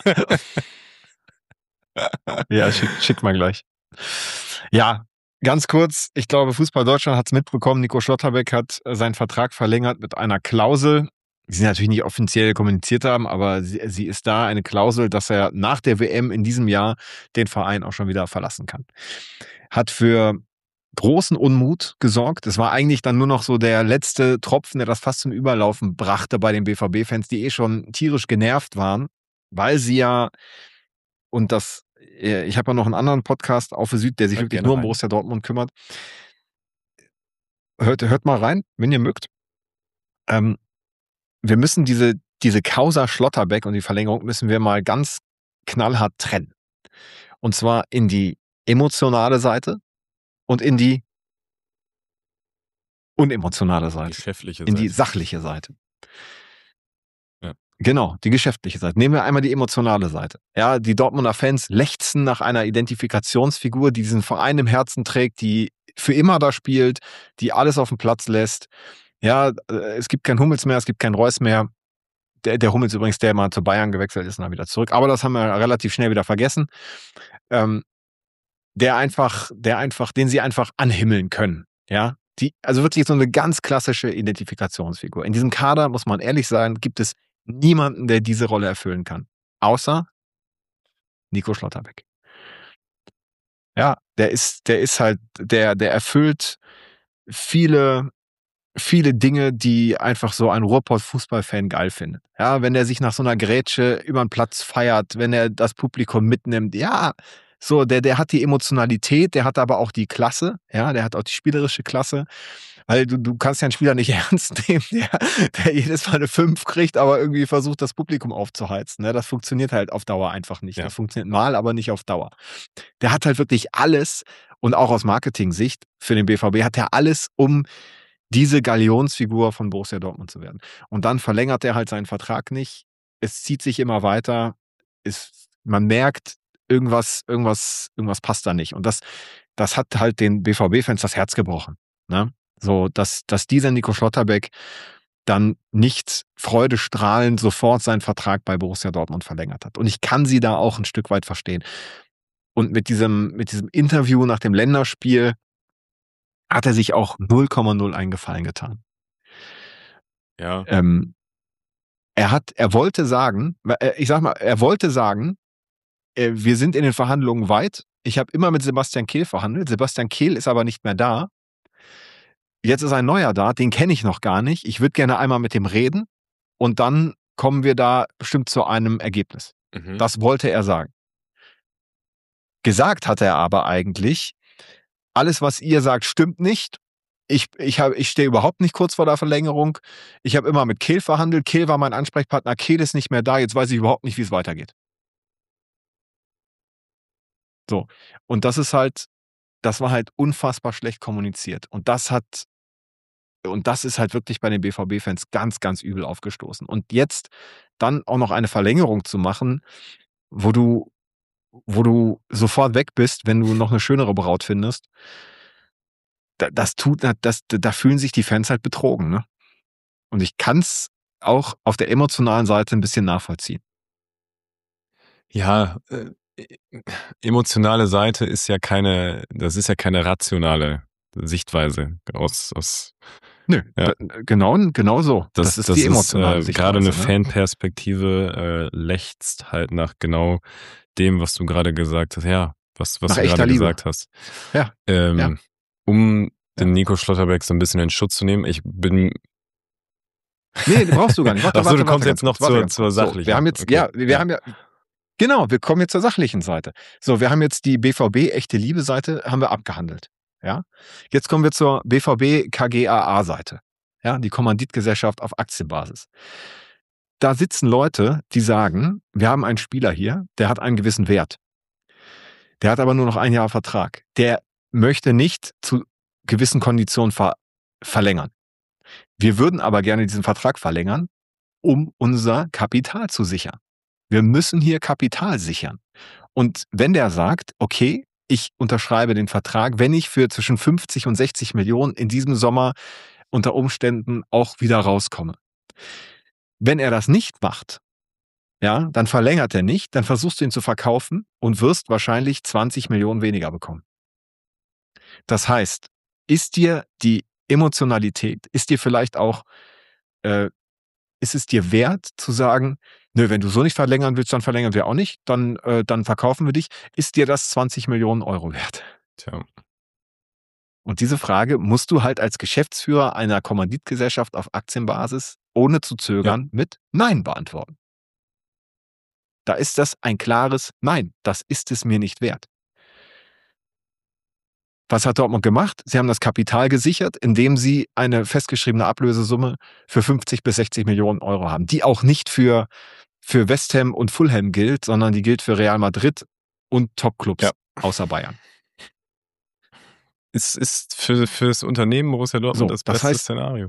Ja, schick, schick mal gleich. Ja, ganz kurz. Ich glaube, Fußball Deutschland hat es mitbekommen. Nico Schlotterbeck hat äh, seinen Vertrag verlängert mit einer Klausel, die sie natürlich nicht offiziell kommuniziert haben, aber sie, sie ist da, eine Klausel, dass er nach der W M in diesem Jahr den Verein auch schon wieder verlassen kann. Hat für großen Unmut gesorgt. Es war eigentlich dann nur noch so der letzte Tropfen, der das fast zum Überlaufen brachte bei den B V B-Fans, die eh schon tierisch genervt waren, weil sie ja, und das, äh, ich habe ja noch einen anderen Podcast auf der Süd, der sich Hört wirklich gerne nur um rein. Borussia Dortmund kümmert. Hört, hört mal rein, wenn ihr mögt. Ähm, wir müssen diese, diese Causa Schlotterbeck und die Verlängerung müssen wir mal ganz knallhart trennen. Und zwar in die emotionale Seite und in die unemotionale Seite. Geschäftliche in die Seite. sachliche Seite. Ja. Genau, die geschäftliche Seite. Nehmen wir einmal die emotionale Seite. Ja, die Dortmunder Fans lechzen nach einer Identifikationsfigur, die diesen Verein im Herzen trägt, die für immer da spielt, die alles auf den Platz lässt. Ja, äh, es gibt keinen Hummels mehr, es gibt keinen Reus mehr. Der, der Hummels übrigens, der mal zu Bayern gewechselt ist und dann wieder zurück. Aber das haben wir relativ schnell wieder vergessen. Ähm, der einfach, der einfach, den sie einfach anhimmeln können. Ja, die, also wirklich so eine ganz klassische Identifikationsfigur. In diesem Kader, muss man ehrlich sein, gibt es niemanden, der diese Rolle erfüllen kann. Außer Nico Schlotterbeck. Ja, der ist, der ist halt, der, der erfüllt viele, viele Dinge, die einfach so ein Ruhrpott-Fußballfan geil findet. Ja, wenn er sich nach so einer Grätsche über den Platz feiert, wenn er das Publikum mitnimmt, ja, so, der, der hat die Emotionalität, der hat aber auch die Klasse, ja, der hat auch die spielerische Klasse, weil du, du kannst ja einen Spieler nicht ernst nehmen, der, der jedes Mal eine fünf kriegt, aber irgendwie versucht, das Publikum aufzuheizen. Ne? Das funktioniert halt auf Dauer einfach nicht. Ja. Das funktioniert mal, aber nicht auf Dauer. Der hat halt wirklich alles und auch aus Marketing-Sicht für den B V B hat er alles, um diese Galionsfigur von Borussia Dortmund zu werden. Und dann verlängert er halt seinen Vertrag nicht. Es zieht sich immer weiter. Es, man merkt, irgendwas, irgendwas, irgendwas passt da nicht. Und das, das hat halt den B V B-Fans das Herz gebrochen. Ne? So, dass, dass dieser Nico Schlotterbeck dann nicht freudestrahlend sofort seinen Vertrag bei Borussia Dortmund verlängert hat. Und ich kann sie da auch ein Stück weit verstehen. Und mit diesem, mit diesem Interview nach dem Länderspiel hat er sich auch null Komma null einen Gefallen getan. Ja. Ähm, er hat, er wollte sagen, äh, ich sag mal, er wollte sagen, äh, wir sind in den Verhandlungen weit. Ich habe immer mit Sebastian Kehl verhandelt. Sebastian Kehl ist aber nicht mehr da. Jetzt ist ein neuer da, den kenne ich noch gar nicht. Ich würde gerne einmal mit dem reden und dann kommen wir da bestimmt zu einem Ergebnis. Mhm. Das wollte er sagen. Gesagt hat er aber eigentlich, alles, was ihr sagt, stimmt nicht. Ich, ich, hab, ich stehe überhaupt nicht kurz vor der Verlängerung. Ich habe immer mit Kehl verhandelt. Kehl war mein Ansprechpartner. Kehl ist nicht mehr da. Jetzt weiß ich überhaupt nicht, wie es weitergeht. So. Und das ist halt, das war halt unfassbar schlecht kommuniziert. Und das hat, und das ist halt wirklich bei den B V B-Fans ganz, ganz übel aufgestoßen. Und jetzt dann auch noch eine Verlängerung zu machen, wo du, wo du sofort weg bist, wenn du noch eine schönere Braut findest, da, das tut, das, da fühlen sich die Fans halt betrogen, ne? Und ich kann es auch auf der emotionalen Seite ein bisschen nachvollziehen. Ja, äh, emotionale Seite ist ja keine, das ist ja keine rationale Sichtweise aus, aus Nö, ja. da, genau, genau so. Das, das ist das die ist emotionale äh, Sichtweise. gerade eine ne? Fanperspektive äh, lechzt halt nach genau dem, was du gerade gesagt hast. Ja, was, was Nach du echter gerade Liebe. gesagt hast. Ja. Ähm, Ja. Um den Ja. Nico Schlotterbeck so ein bisschen in Schutz zu nehmen. Ich bin Nee, brauchst du gar nicht. Warte, Achso, warte, du kommst warte jetzt ganz noch kurz, warte zur, ganz zur kurz. So, sachlichen. wir haben jetzt, Okay. ja, wir ja. haben ja, genau, wir kommen jetzt zur sachlichen Seite. So, wir haben jetzt die B V B echte Liebe-Seite haben wir abgehandelt. Ja. Jetzt kommen wir zur B V B K G A A-Seite. Ja, die Kommanditgesellschaft auf Aktienbasis. Da sitzen Leute, die sagen, wir haben einen Spieler hier, der hat einen gewissen Wert. Der hat aber nur noch ein Jahr Vertrag. Der möchte nicht zu gewissen Konditionen ver verlängern. Wir würden aber gerne diesen Vertrag verlängern, um unser Kapital zu sichern. Wir müssen hier Kapital sichern. Und wenn der sagt, okay, ich unterschreibe den Vertrag, wenn ich für zwischen fünfzig und sechzig Millionen in diesem Sommer unter Umständen auch wieder rauskomme. Wenn er das nicht macht, ja, dann verlängert er nicht, dann versuchst du ihn zu verkaufen und wirst wahrscheinlich zwanzig Millionen weniger bekommen. Das heißt, ist dir die Emotionalität, ist dir vielleicht auch, äh, ist es dir wert zu sagen, nö, wenn du so nicht verlängern willst, dann verlängern wir auch nicht, dann, äh, dann verkaufen wir dich. Ist dir das zwanzig Millionen Euro wert? Tja. Und diese Frage musst du halt als Geschäftsführer einer Kommanditgesellschaft auf Aktienbasis ohne zu zögern ja. mit Nein beantworten. Da ist das ein klares Nein. Das ist es mir nicht wert. Was hat Dortmund gemacht? Sie haben das Kapital gesichert, indem sie eine festgeschriebene Ablösesumme für fünfzig bis sechzig Millionen Euro haben, die auch nicht für, für West Ham und Fulham gilt, sondern die gilt für Real Madrid und Top-Clubs Ja. außer Bayern. Es ist für, für das Unternehmen Borussia Dortmund So, das das beste heißt- Szenario.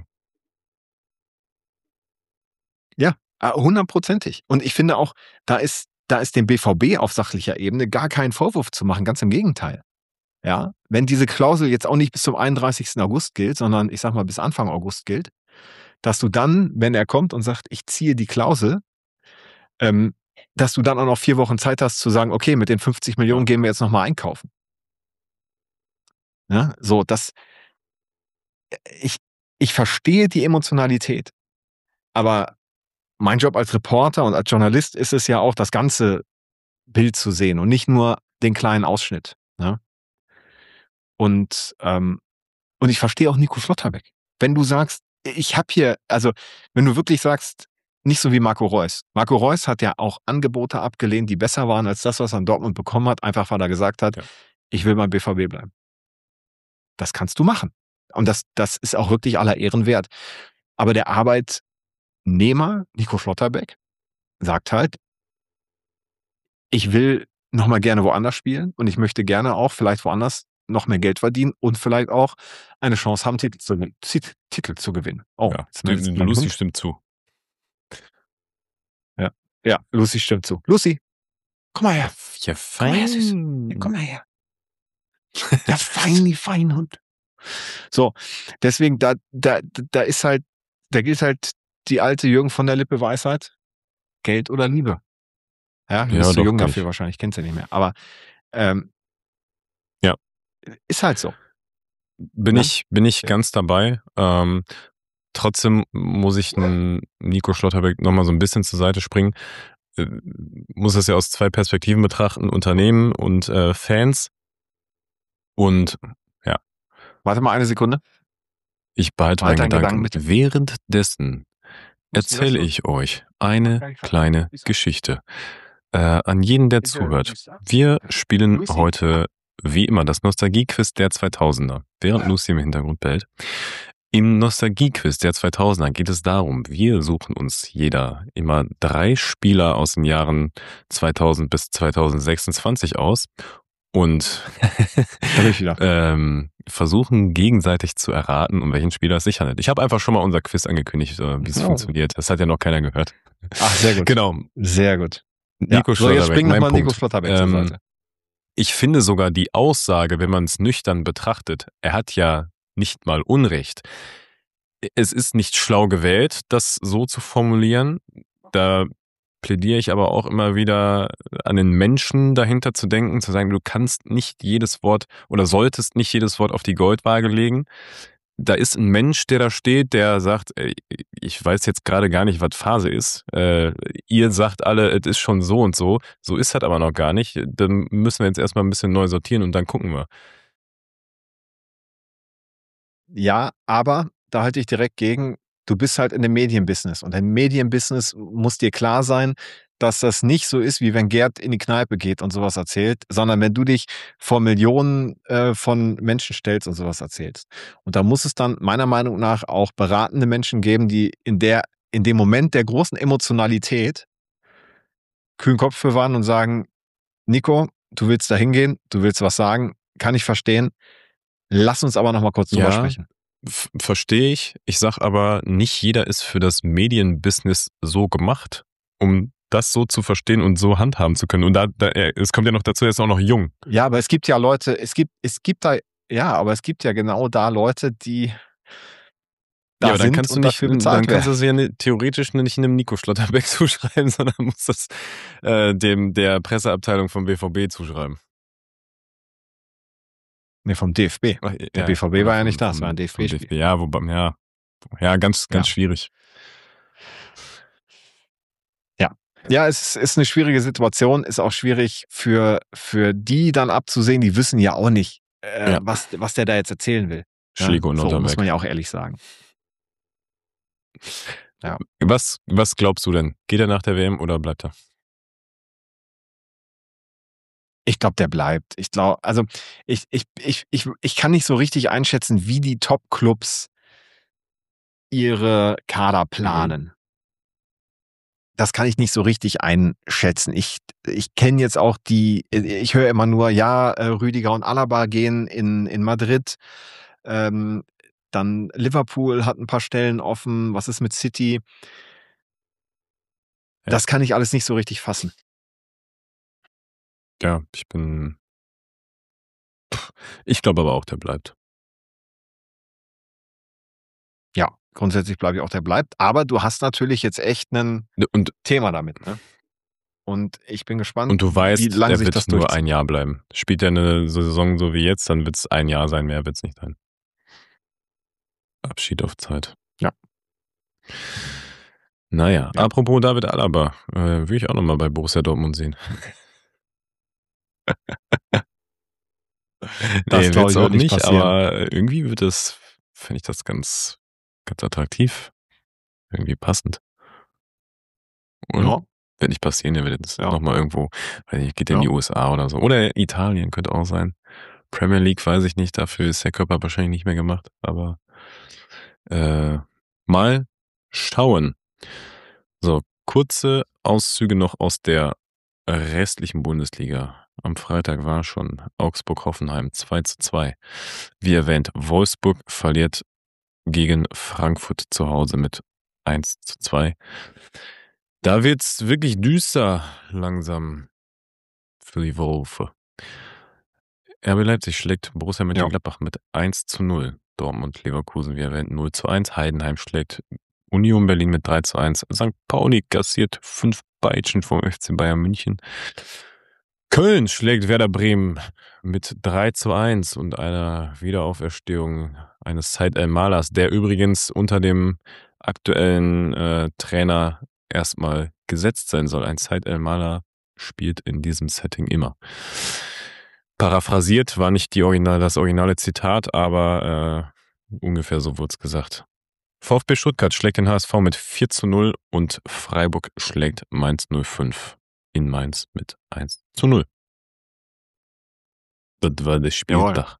Ja, äh, hundertprozentig. Und ich finde auch, da ist, da ist dem B V B auf sachlicher Ebene gar keinen Vorwurf zu machen, ganz im Gegenteil. Ja, wenn diese Klausel jetzt auch nicht bis zum einunddreißigsten August gilt, sondern ich sag mal bis Anfang August gilt, dass du dann, wenn er kommt und sagt, ich ziehe die Klausel, ähm, dass du dann auch noch vier Wochen Zeit hast zu sagen, okay, mit den fünfzig Millionen gehen wir jetzt nochmal einkaufen. Ja, so, das, ich, ich verstehe die Emotionalität, aber mein Job als Reporter und als Journalist ist es ja auch, das ganze Bild zu sehen und nicht nur den kleinen Ausschnitt. Ne? Und, ähm, und ich verstehe auch Nico Schlotterbeck. Wenn du sagst, ich habe hier, also wenn du wirklich sagst, nicht so wie Marco Reus. Marco Reus hat ja auch Angebote abgelehnt, die besser waren als das, was er in Dortmund bekommen hat, einfach weil er gesagt hat, Ja. ich will beim B V B bleiben. Das kannst du machen. Und das, das ist auch wirklich aller Ehren wert. Aber der Arbeitnehmer, Nico Schlotterbeck, sagt halt, ich will noch mal gerne woanders spielen und ich möchte gerne auch vielleicht woanders noch mehr Geld verdienen und vielleicht auch eine Chance haben, Titel zu, Tit- Titel zu gewinnen. Oh, Ja. jetzt meldet sich Du, mein Lucy Hund. stimmt zu. Ja, Lucy stimmt zu. Lucy, komm mal her. Ja, Komm mal her, Süß. fein. Ja, komm mal her. Ja, fein, die fein Hund. So, deswegen, da, da, da ist halt, da gilt halt die alte Jürgen von der Lippe Weisheit. Geld oder Liebe. Ja, du Ja, bist zu doch, jung kenn dafür ich. wahrscheinlich, kennst du nicht mehr. Aber ähm, Ja. ist halt so. Bin Ja. ich, bin ich Ja. ganz dabei. Ähm, trotzdem muss ich einen Nico Schlotterbeck nochmal so ein bisschen zur Seite springen. Äh, muss das ja aus zwei Perspektiven betrachten, Unternehmen und äh, Fans. Und Warte mal eine Sekunde. ich behalte Halt meinen deinen Gedanken. Gedanken, bitte. Währenddessen Lucy, erzähle was ich euch Mach eine gar nicht fertig. kleine Lucy. Geschichte. Äh, an jeden, der Ist ja zuhört. Lucy da? Wir spielen Lucy? heute, wie immer, das Nostalgie-Quiz der zweitausender, während Lucy im Hintergrund bellt. Im Nostalgie-Quiz der zweitausender geht es darum, wir suchen uns jeder immer drei Spieler aus den Jahren zweitausend bis zweitausendsechsundzwanzig aus und Da bin ich wieder. ähm, versuchen gegenseitig zu erraten, um welchen Spieler es sich handelt. Ich habe einfach schon mal unser Quiz angekündigt, äh, wie es Oh. funktioniert. Das hat ja noch keiner gehört. Ach, sehr gut. Genau. Sehr gut. Nico ja. So, jetzt Schlotterbeck, spring mein nochmal Nico Punkt. Schlotterbeck zur Ähm, Seite. Ich finde sogar die Aussage, wenn man es nüchtern betrachtet, er hat ja nicht mal Unrecht. Es ist nicht schlau gewählt, das so zu formulieren. Da plädiere ich aber auch immer wieder an den Menschen dahinter zu denken, zu sagen, du kannst nicht jedes Wort oder solltest nicht jedes Wort auf die Goldwaage legen. Da ist ein Mensch, der da steht, der sagt, ey, ich weiß jetzt gerade gar nicht, was Phase ist. Äh, ihr sagt alle, es ist schon so und so. So ist das aber noch gar nicht. Dann müssen wir jetzt erstmal ein bisschen neu sortieren und dann gucken wir. Ja, aber da halte ich direkt gegen, du bist halt in dem Medienbusiness und im Medienbusiness muss dir klar sein, dass das nicht so ist, wie wenn Gerd in die Kneipe geht und sowas erzählt, sondern wenn du dich vor Millionen äh, von Menschen stellst und sowas erzählst. Und da muss es dann meiner Meinung nach auch beratende Menschen geben, die in der, in dem Moment der großen Emotionalität kühlen Kopf bewahren und sagen, Nico, du willst da hingehen, du willst was sagen, kann ich verstehen. Lass uns aber noch mal kurz drüber Ja. sprechen. F- Verstehe ich. Ich sag aber, nicht jeder ist für das Medienbusiness so gemacht, um das so zu verstehen und so handhaben zu können. Und da, da es kommt ja noch dazu, er ist auch noch jung. Ja, aber es gibt ja Leute, es gibt, es gibt da, ja, aber es gibt ja genau da Leute, die da ja, aber dann sind kannst du und nicht, dafür dann bezahlt kannst du werden. es ja ne, theoretisch nicht einem Nico Schlotterbeck zuschreiben, sondern musst das äh, dem der Presseabteilung vom B V B zuschreiben. Nee, vom D F B. Ach, Der ja, B V B oder war ja vom- nicht da, es vom- war ein vom DFB-Spiel. Ja, wobei, ja, ja, ganz, ganz Ja. schwierig. Ja, es ist eine schwierige Situation, ist auch schwierig für, für die dann abzusehen, die wissen ja auch nicht, äh, Ja. was, was der da jetzt erzählen will. Schliego und so muss Notterbeck. man ja auch ehrlich sagen. Ja. Was, was glaubst du denn? Geht er nach der W M oder bleibt er? Ich glaube, der bleibt. Ich glaube, also ich, ich, ich, ich, ich kann nicht so richtig einschätzen, wie die Top-Clubs ihre Kader planen. das kann ich nicht so richtig einschätzen. Ich, ich kenne jetzt auch die, ich höre immer nur, ja, Rüdiger und Alaba gehen in, in Madrid. Ähm, dann Liverpool hat ein paar Stellen offen. Was ist mit City? Ja. Das kann ich alles nicht so richtig fassen. Ja, ich bin. Ich glaube aber auch, der bleibt. Ja, grundsätzlich bleibe ich auch, der bleibt. Aber du hast natürlich jetzt echt ein und, Thema damit, ne? Und ich bin gespannt, und du weißt, wie lange der sich wird das nur durchzieht. ein Jahr bleiben. Spielt er eine Saison so wie jetzt, dann wird es ein Jahr sein, mehr wird es nicht sein. Abschied auf Zeit. Ja. Naja, Ja. apropos David Alaba, äh, will ich auch nochmal bei Borussia Dortmund sehen. Das nee, glaube wird's ich, wird auch nicht nicht, passieren. aber irgendwie wird das, finde ich das ganz, ganz attraktiv. Irgendwie passend. Oder? Ja. Wird nicht passieren, der wird jetzt Ja. nochmal irgendwo, weiß nicht, geht ja Ja. in die U S A oder so. Oder Italien könnte auch sein. Premier League weiß ich nicht, dafür ist der Körper wahrscheinlich nicht mehr gemacht, aber äh, mal schauen. So, kurze Auszüge noch aus der restlichen Bundesliga. Am Freitag war schon Augsburg-Hoffenheim zwei zu zwei. Wie erwähnt, Wolfsburg verliert gegen Frankfurt zu Hause mit eins zu zwei. Da wird's wirklich düster langsam für die Wölfe. R B Leipzig schlägt Borussia Mönchengladbach ja. mit eins zu null. Dortmund, Leverkusen, wie erwähnt, null zu eins. Heidenheim schlägt Union Berlin mit drei zu eins. Sankt Pauli kassiert fünf Peitschen vom F C Bayern München. Köln schlägt Werder Bremen mit drei zu eins und einer Wiederauferstehung eines Said El-Malers, der übrigens unter dem aktuellen äh, Trainer erstmal gesetzt sein soll. Ein Said El-Maler spielt in diesem Setting immer. Paraphrasiert war nicht die Original, das originale Zitat, aber äh, ungefähr so wurde es gesagt. VfB Stuttgart schlägt den H S V mit vier zu null und Freiburg schlägt Mainz null fünf in Mainz mit eins zu null. Das war der Spieltag.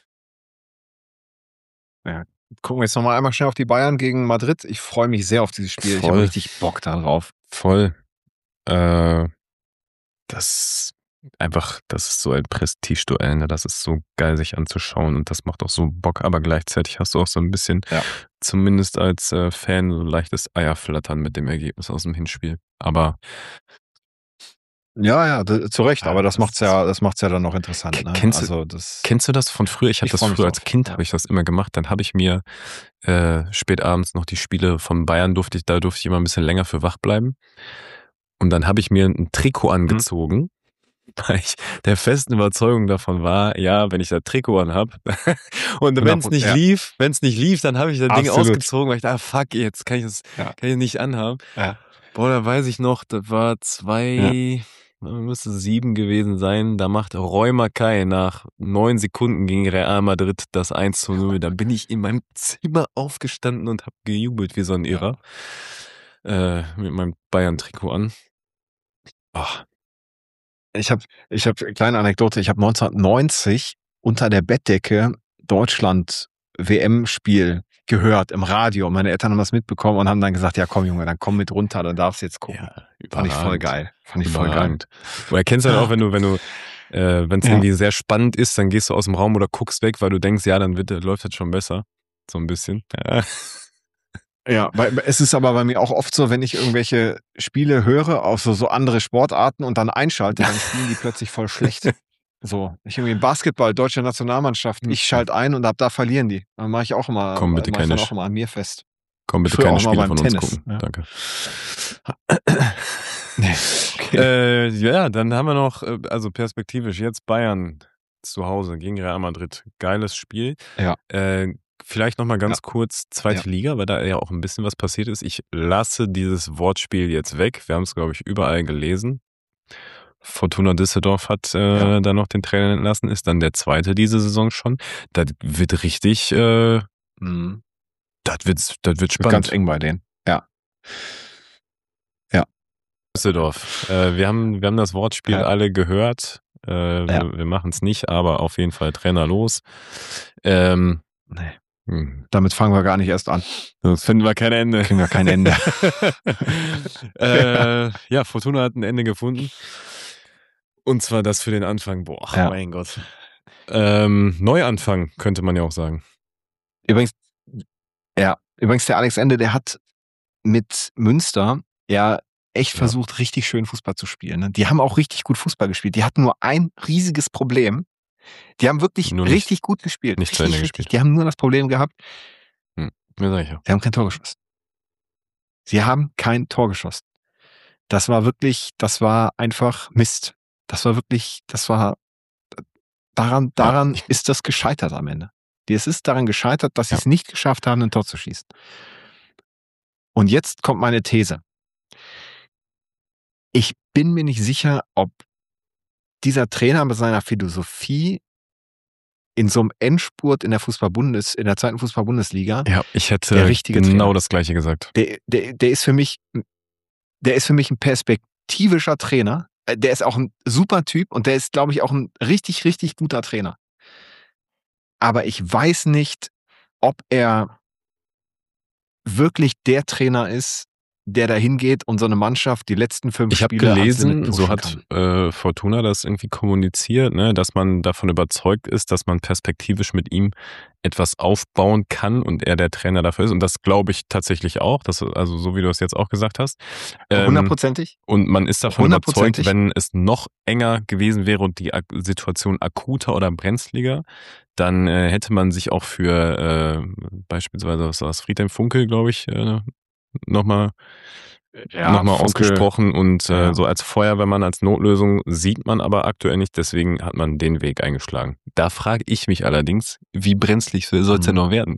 Ja, gucken wir jetzt nochmal einmal schnell auf die Bayern gegen Madrid. Ich freue mich sehr auf dieses Spiel. Voll. Ich habe richtig Bock darauf. Voll. Äh, das einfach, das ist so ein Prestigeduell, ne? Das ist so geil, sich anzuschauen und das macht auch so Bock, aber gleichzeitig hast du auch so ein bisschen, ja. zumindest als äh, Fan, so leichtes Eierflattern mit dem Ergebnis aus dem Hinspiel. Aber ja, ja, d- zu Recht, aber das, das macht's ja, das macht's ja dann noch interessant. Ne? Kennst, also du, das, kennst du das von früher? Ich habe das früher als Kind, ja. habe ich das immer gemacht. Dann habe ich mir äh, spät abends noch die Spiele von Bayern durfte ich, da durfte ich immer ein bisschen länger für wach bleiben. Und dann habe ich mir ein Trikot angezogen, hm. weil ich der festen Überzeugung davon war, ja, wenn ich das Trikot anhab und wenn es nicht ja. lief, wenn es nicht lief, dann habe ich das Absolut. Ding ausgezogen, weil ich dachte, fuck, jetzt kann ich das ja. kann ich nicht anhaben. Ja. Boah, da weiß ich noch, das war zwei, ja. müsste sieben gewesen sein, da macht Roy Mackay nach neun Sekunden gegen Real Madrid das eins zu null. Da bin ich in meinem Zimmer aufgestanden und habe gejubelt wie so ein Irrer. Ja. Äh, mit meinem Bayern-Trikot an. Oh. Ich habe, ich habe, kleine Anekdote, ich habe neunzehnhundertneunzig unter der Bettdecke Deutschland W M-Spiel gehört im Radio. Meine Eltern haben das mitbekommen und haben dann gesagt, ja komm Junge, dann komm mit runter, dann darfst du jetzt gucken. Ja, fand ich voll geil. Fand ich voll geil. Du erkennst halt auch, wenn du, wenn du, äh, wenn es ja. irgendwie sehr spannend ist, dann gehst du aus dem Raum oder guckst weg, weil du denkst, ja, dann wird, läuft das schon besser. So ein bisschen. Ja. Ja, weil es ist aber bei mir auch oft so, wenn ich irgendwelche Spiele höre, auf so, so andere Sportarten und dann einschalte, dann spielen die plötzlich voll schlecht. So, ich irgendwie Basketball, deutsche Nationalmannschaft, ich schalte ein und ab da verlieren die. Dann mache ich auch immer, Komm bitte keine, auch immer an mir fest. Komm bitte Früher keine Spiele von Tennis. Uns gucken. Ja. Danke. Okay. Äh, ja, dann haben wir noch, also perspektivisch jetzt Bayern zu Hause gegen Real Madrid. Geiles Spiel. Ja. Äh, Vielleicht nochmal ganz ja. kurz zweite ja. Liga, weil da ja auch ein bisschen was passiert ist. Ich lasse dieses Wortspiel jetzt weg. Wir haben es, glaube ich, überall gelesen. Fortuna Düsseldorf hat äh, ja. da noch den Trainer entlassen, ist dann der zweite diese Saison schon. Das wird richtig, äh, mhm. das wird, das wird spannend. Ganz eng bei denen. Ja. Ja. Düsseldorf. Äh, wir haben, wir haben das Wortspiel ja. alle gehört. Äh, ja. Wir, wir machen es nicht, aber auf jeden Fall Trainer los. Ähm, nee. Hm. Damit fangen wir gar nicht erst an. Sonst finden wir kein Ende. Kriegen wir kein Ende. äh, ja, Fortuna hat ein Ende gefunden. Und zwar das für den Anfang. Boah, Ja. mein Gott. Ähm, Neuanfang, könnte man ja auch sagen. Übrigens, ja, übrigens der Alex Ende, der hat mit Münster ja echt Ja. versucht, richtig schön Fußball zu spielen. Ne? Die haben auch richtig gut Fußball gespielt. Die hatten nur ein riesiges Problem. Die haben wirklich Nur nicht- richtig gut gespielt. nicht zu richtig, Ende richtig. gespielt. Die haben nur das Problem gehabt, Hm. Ja, sag ich ja. sie haben kein Tor geschossen. Sie haben kein Tor geschossen. Das war wirklich, das war einfach Mist. Das war wirklich, das war, daran, daran Ja. ist das gescheitert am Ende. Es ist daran gescheitert, dass sie Ja. es nicht geschafft haben, ein Tor zu schießen. Und jetzt kommt meine These. Ich bin mir nicht sicher, ob dieser Trainer mit seiner Philosophie in so einem Endspurt in der Fußball-Bundes, in der zweiten Fußball-Bundesliga, Ja, ich hätte Der richtige genau Trainer. das Gleiche gesagt. der, der, der ist für mich, der ist für mich ein perspektivischer Trainer. Äh, Der ist auch ein super Typ und der ist, glaube ich, auch ein richtig, richtig guter Trainer. Aber ich weiß nicht, ob er wirklich der Trainer ist, der da hingeht und so eine Mannschaft die letzten fünf Ich habe Spiele ans Limit gelesen, so pushen hat äh, Fortuna das irgendwie kommuniziert, ne, dass man davon überzeugt ist, dass man perspektivisch mit ihm etwas aufbauen kann und er der Trainer dafür ist. Und das glaube ich tatsächlich auch, das, also so wie du es jetzt auch gesagt hast. Ähm, Hundertprozentig? Und man ist davon überzeugt, Hundertprozentig? wenn es noch enger gewesen wäre und die Ak- Situation akuter oder brenzliger, dann äh, hätte man sich auch für äh, beispielsweise, was war das, Friedhelm Funkel, glaube ich, äh, nochmal nochmal Funkel- ausgesprochen und äh, Ja. so als Feuerwehrmann, als Notlösung sieht man aber aktuell nicht, deswegen hat man den Weg eingeschlagen. Da frage ich mich allerdings, wie brenzlig soll es denn Mhm. noch werden?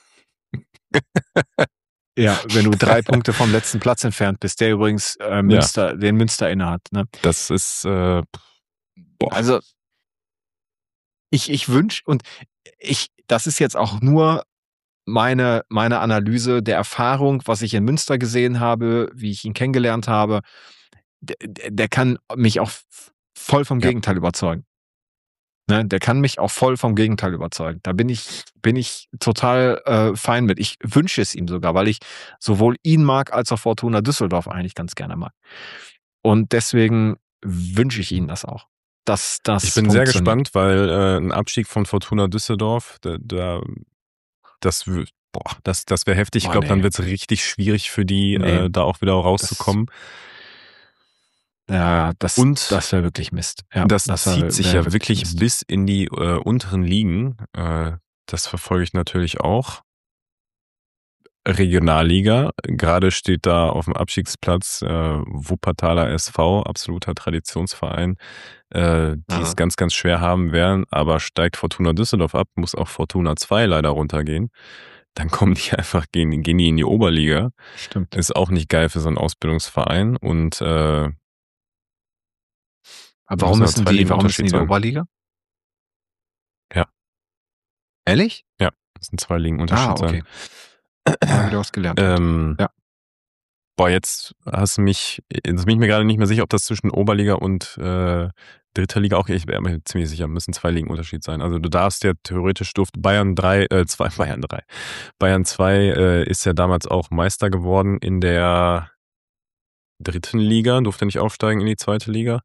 Ja, wenn du drei Punkte vom letzten Platz entfernt bist, der übrigens äh, Münster, den Münster innehat. Ne? Das ist, äh, boah, Also ich, ich wünsche und ich, das ist jetzt auch nur meine, meine Analyse der Erfahrung, was ich in Münster gesehen habe, wie ich ihn kennengelernt habe. Der, der der kann mich auch f- voll vom Ja. Gegenteil überzeugen. Ne? Der kann mich auch voll vom Gegenteil überzeugen. Da bin ich, bin ich total äh, fein mit. Ich wünsche es ihm sogar, weil ich sowohl ihn mag als auch Fortuna Düsseldorf eigentlich ganz gerne mag. Und deswegen wünsche ich ihnen das auch. Dass das ich bin sehr funktioniert. gespannt, weil äh, ein Abstieg von Fortuna Düsseldorf, da, da das, wü- boah, das, das wäre heftig. Ich Boah, glaube, dann nee. wird es richtig schwierig für die, Nee. äh, da auch wieder rauszukommen. Ja, das, Und das wäre wirklich Mist. Ja, das, wär- zieht sich wär ja wirklich Mist. bis in die äh, unteren Ligen. Äh, das verfolge ich natürlich auch. Regionalliga, gerade steht da auf dem Abstiegsplatz äh, Wuppertaler S V, absoluter Traditionsverein, äh, die Aha. es ganz, ganz schwer haben werden, aber steigt Fortuna Düsseldorf ab, muss auch Fortuna zwei leider runtergehen. Dann kommen die einfach, gehen, gehen die in die Oberliga. Stimmt. Ist auch nicht geil für so einen Ausbildungsverein und äh, Aber warum muss ja müssen zwei die, Ligen warum müssen die in die Unterschied sein. Oberliga? Ja. Ehrlich? das sind zwei Ligen Unterschied Ah, okay. sein. Mal wieder was gelernt. heute. Ähm, Ja. Boah, jetzt hast du mich, jetzt bin ich mir gerade nicht mehr sicher, ob das zwischen Oberliga und äh, dritter Liga auch, ich wäre mir ziemlich sicher, müssen zwei Ligen Unterschied sein. Also du darfst ja theoretisch, durfte Bayern drei, äh, zwei, Bayern drei. Bayern zwei äh, ist ja damals auch Meister geworden in der dritten Liga, durfte nicht aufsteigen in die zweite Liga.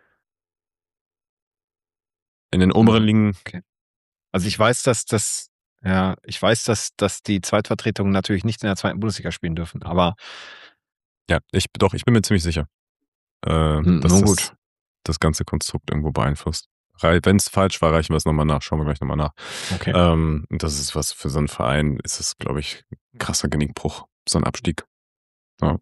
In den oberen Hm. Ligen, Also ich weiß, dass das, ja, ich weiß, dass, dass die Zweitvertretungen natürlich nicht in der zweiten Bundesliga spielen dürfen, aber ja, ich doch, ich bin mir ziemlich sicher, äh, Hm, dass nun das gut. das ganze Konstrukt irgendwo beeinflusst. Wenn es falsch war, reichen wir es nochmal nach. Schauen wir gleich nochmal nach. Okay. Ähm, das ist was für so einen Verein, ist es, glaube ich, ein krasser Genickbruch, so ein Abstieg. Ja.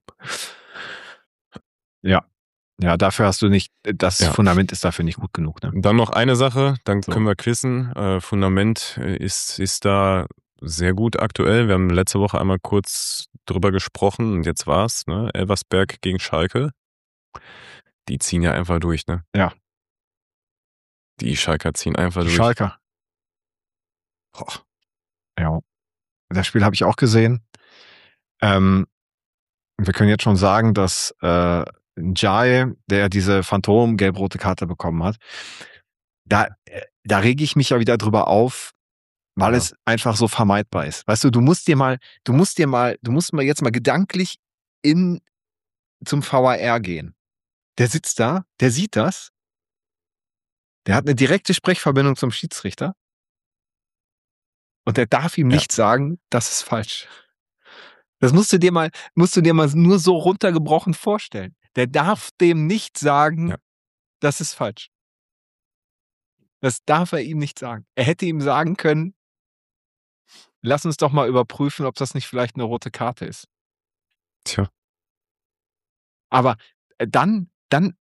Ja. Ja, dafür hast du nicht, das Ja. Fundament ist dafür nicht gut genug, ne? Dann noch eine Sache, dann So. können wir quizzen. Äh, Fundament ist, ist da sehr gut aktuell. Wir haben letzte Woche einmal kurz drüber gesprochen und jetzt war's, ne? Elversberg gegen Schalke. Die ziehen ja einfach durch, ne? Ja. Die Schalker ziehen einfach Die durch. Schalker. Boah. Ja. Das Spiel habe ich auch gesehen. Ähm, wir können jetzt schon sagen, dass äh, Njai, der diese Phantom-gelb-rote Karte bekommen hat, da, äh, da rege ich mich ja wieder drüber auf, weil Ja. es einfach so vermeidbar ist. Weißt du, du musst dir mal, du musst dir mal, du musst mal jetzt mal gedanklich in zum V A R gehen. Der sitzt da, der sieht das. Der hat eine direkte Sprechverbindung zum Schiedsrichter und der darf ihm Ja. nicht sagen, das ist falsch. Das musst du dir mal, musst du dir mal nur so runtergebrochen vorstellen. Der darf dem nicht sagen, Ja. das ist falsch. Das darf er ihm nicht sagen. Er hätte ihm sagen können, lass uns doch mal überprüfen, ob das nicht vielleicht eine rote Karte ist. Tja. Aber äh, dann, dann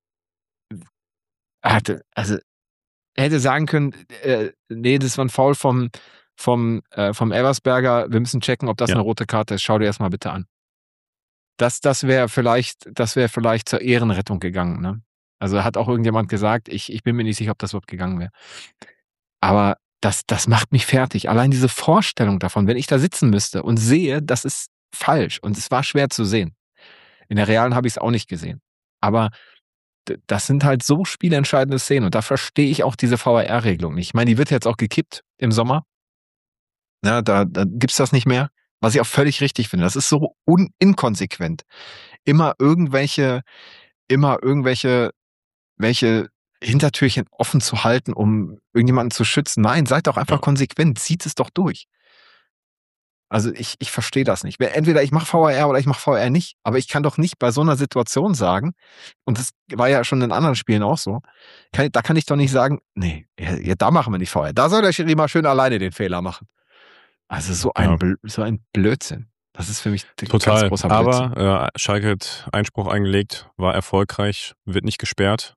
hatte, also er hätte sagen können, äh, nee, das war ein Foul vom, vom, äh, vom Elversberger. Wir müssen checken, ob das Ja. eine rote Karte ist. Schau dir das mal bitte an. Das, das wäre vielleicht, das wäre vielleicht zur Ehrenrettung gegangen. Ne? Also hat auch irgendjemand gesagt, ich, ich bin mir nicht sicher, ob das überhaupt gegangen wäre. Aber das, das macht mich fertig. Allein diese Vorstellung davon, wenn ich da sitzen müsste und sehe, das ist falsch und es war schwer zu sehen. In der Realen habe ich es auch nicht gesehen. Aber d- das sind halt so spielentscheidende Szenen und da verstehe ich auch diese V A R-Regelung nicht. Ich meine, die wird jetzt auch gekippt im Sommer. Ja, da, da gibt's das nicht mehr. Was ich auch völlig richtig finde. Das ist so un inkonsequent. Immer irgendwelche, immer irgendwelche, welche Hintertürchen offen zu halten, um irgendjemanden zu schützen. Nein, seid doch einfach Ja. konsequent. Zieht es doch durch. Also ich, ich verstehe das nicht. Entweder ich mache V A R oder ich mache V A R nicht. Aber ich kann doch nicht bei so einer Situation sagen, und das war ja schon in anderen Spielen auch so, kann, da kann ich doch nicht sagen, nee, ja, ja, da machen wir nicht V A R. Da soll der Schiri mal schön alleine den Fehler machen. Also so ein, Ja. Bl- so ein Blödsinn. Das ist für mich ein ganz Total. großer Blödsinn. Aber äh, Schalke hat Einspruch eingelegt, war erfolgreich, wird nicht gesperrt.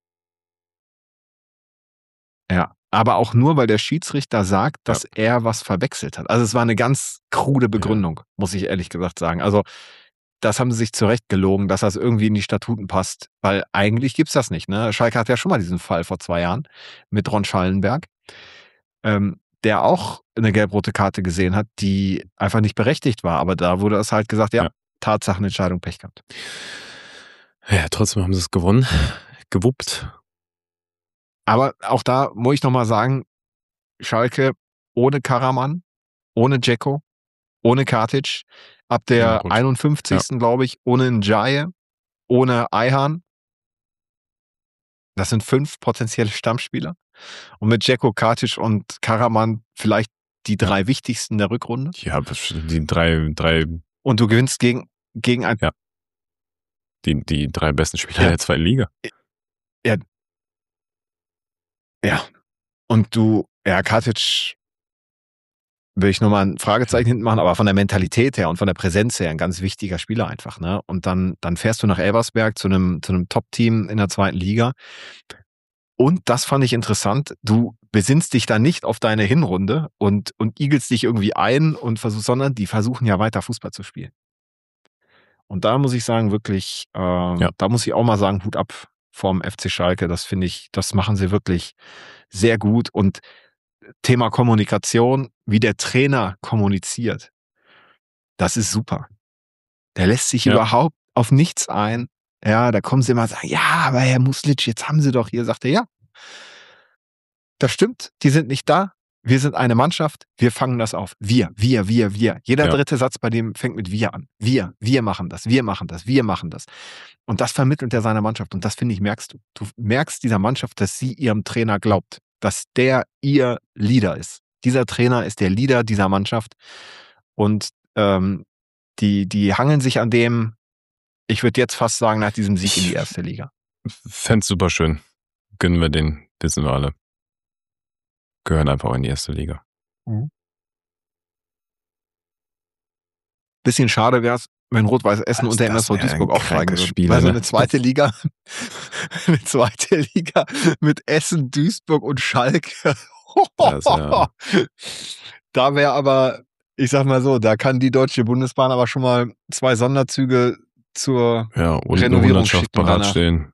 Ja, aber auch nur, weil der Schiedsrichter sagt, dass Ja. er was verwechselt hat. Also es war eine ganz krude Begründung, muss ich ehrlich gesagt sagen. Also das haben sie sich zurecht gelogen, dass das irgendwie in die Statuten passt. Weil eigentlich gibt's das nicht. Ne? Schalke hat ja schon mal diesen Fall vor zwei Jahren mit Ron Schallenberg, ähm, der auch eine gelb-rote Karte gesehen hat, die einfach nicht berechtigt war. Aber da wurde es halt gesagt, ja, Ja. Tatsachenentscheidung, Pech gehabt. Ja, trotzdem haben sie es gewonnen. Gewuppt. Aber auch da muss ich nochmal sagen, Schalke ohne Karaman, ohne Dzeko, ohne Katic, ab der Ja, gut. einundfünfzigsten glaube ich, ohne Njaye, ohne Ayhan. Das sind fünf potenzielle Stammspieler. Und mit Dzeko, Katic und Karaman vielleicht die drei wichtigsten der Rückrunde. Ja, die drei, drei, Und du gewinnst gegen, gegen ein... Ja. die, die drei besten Spieler Ja. der zweiten Liga. Ja. Ja. Und du, ja, Katic will ich nochmal ein Fragezeichen hinten machen, aber von der Mentalität her und von der Präsenz her ein ganz wichtiger Spieler einfach, ne? Und dann, dann fährst du nach Elversberg zu einem, zu einem Top-Team in der zweiten Liga. Und das fand ich interessant. Du besinnst dich da nicht auf deine Hinrunde und, und igelst dich irgendwie ein und versuchst, sondern die versuchen ja weiter Fußball zu spielen. Und da muss ich sagen, wirklich, äh, Ja. da muss ich auch mal sagen, Hut ab vom F C Schalke. Das finde ich, das machen sie wirklich sehr gut. Und Thema Kommunikation, wie der Trainer kommuniziert, das ist super. Der lässt sich Ja. überhaupt auf nichts ein. Ja, da kommen sie immer und sagen, ja, aber Herr Muslic, jetzt haben sie doch hier, sagt er, ja. Das stimmt, die sind nicht da. Wir sind eine Mannschaft, wir fangen das auf. Wir, wir, wir, wir. Jeder Ja. dritte Satz bei dem fängt mit wir an. Wir, wir machen das, wir machen das, wir machen das. Und das vermittelt er seiner Mannschaft. Und das, finde ich, merkst du. Du merkst dieser Mannschaft, dass sie ihrem Trainer glaubt, dass der ihr Leader ist. Dieser Trainer ist der Leader dieser Mannschaft. Und ähm, die, die hangeln sich an dem, ich würde jetzt fast sagen, nach diesem Sieg in die erste Liga. Fänd's super schön. Gönnen wir den, wissen wir alle. Gehören einfach in die erste Liga. Mhm. Bisschen schade wäre es, wenn Rot-Weiß Essen Das- unter M das S V wär ein Duisburg aufsteigen krankes würde. Spiel, Also ne? eine zweite Liga, eine zweite Liga mit Essen, Duisburg und Schalke. Das, ja. Da wäre aber, ich sag mal so, da kann die Deutsche Bundesbahn aber schon mal zwei Sonderzüge zur Ja, und eine Renovierung Hundertschaft schicken danach. bereitstellen.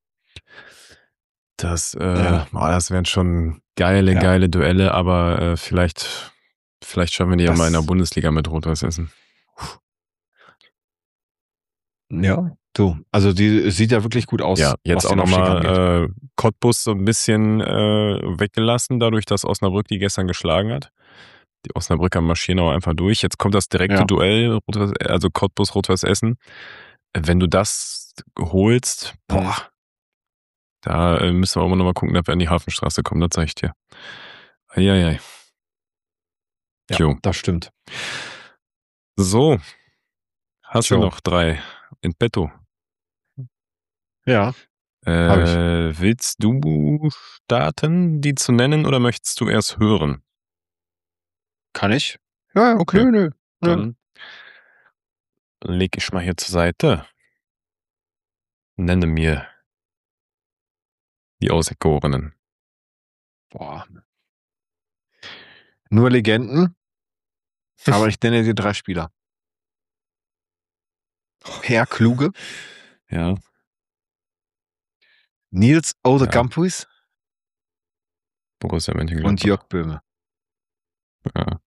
Das, äh, Ja. oh, das wären schon geile, Ja. geile Duelle, aber äh, vielleicht, vielleicht schaffen wir die ja Das- mal in der Bundesliga mit Rot-Weiß Essen. Ja, Du, also die sieht ja wirklich gut aus. Ja, jetzt was auch den Aufstieg angeht. nochmal äh, Cottbus so ein bisschen äh, weggelassen, dadurch, dass Osnabrück die gestern geschlagen hat. Die Osnabrücker marschieren auch einfach durch. Jetzt kommt das direkte Ja. Duell, Rot-Weiß- also Cottbus, Rot-Weiß Essen. Wenn du das holst, boah, Mhm. da äh, müssen wir auch mal nochmal gucken, dass wir an die Hafenstraße kommen, das sag ich dir. Eieiei. Ja, Jo. das stimmt. So, hast du Jo. noch drei in petto? Ja, Äh, ich. willst du starten, die zu nennen, oder möchtest du erst hören? Kann ich? Ja, ja, Okay. Nö, nö. nö. Dann leg ich mal hier zur Seite. Nenne mir die Auserkorenen. Boah. Nur Legenden, aber ich nenne dir drei Spieler. Per Kluge, Ja. Nils Ode Ja. Campuis Borussia Mönchengladbach. und Jörg Böhme. Ja.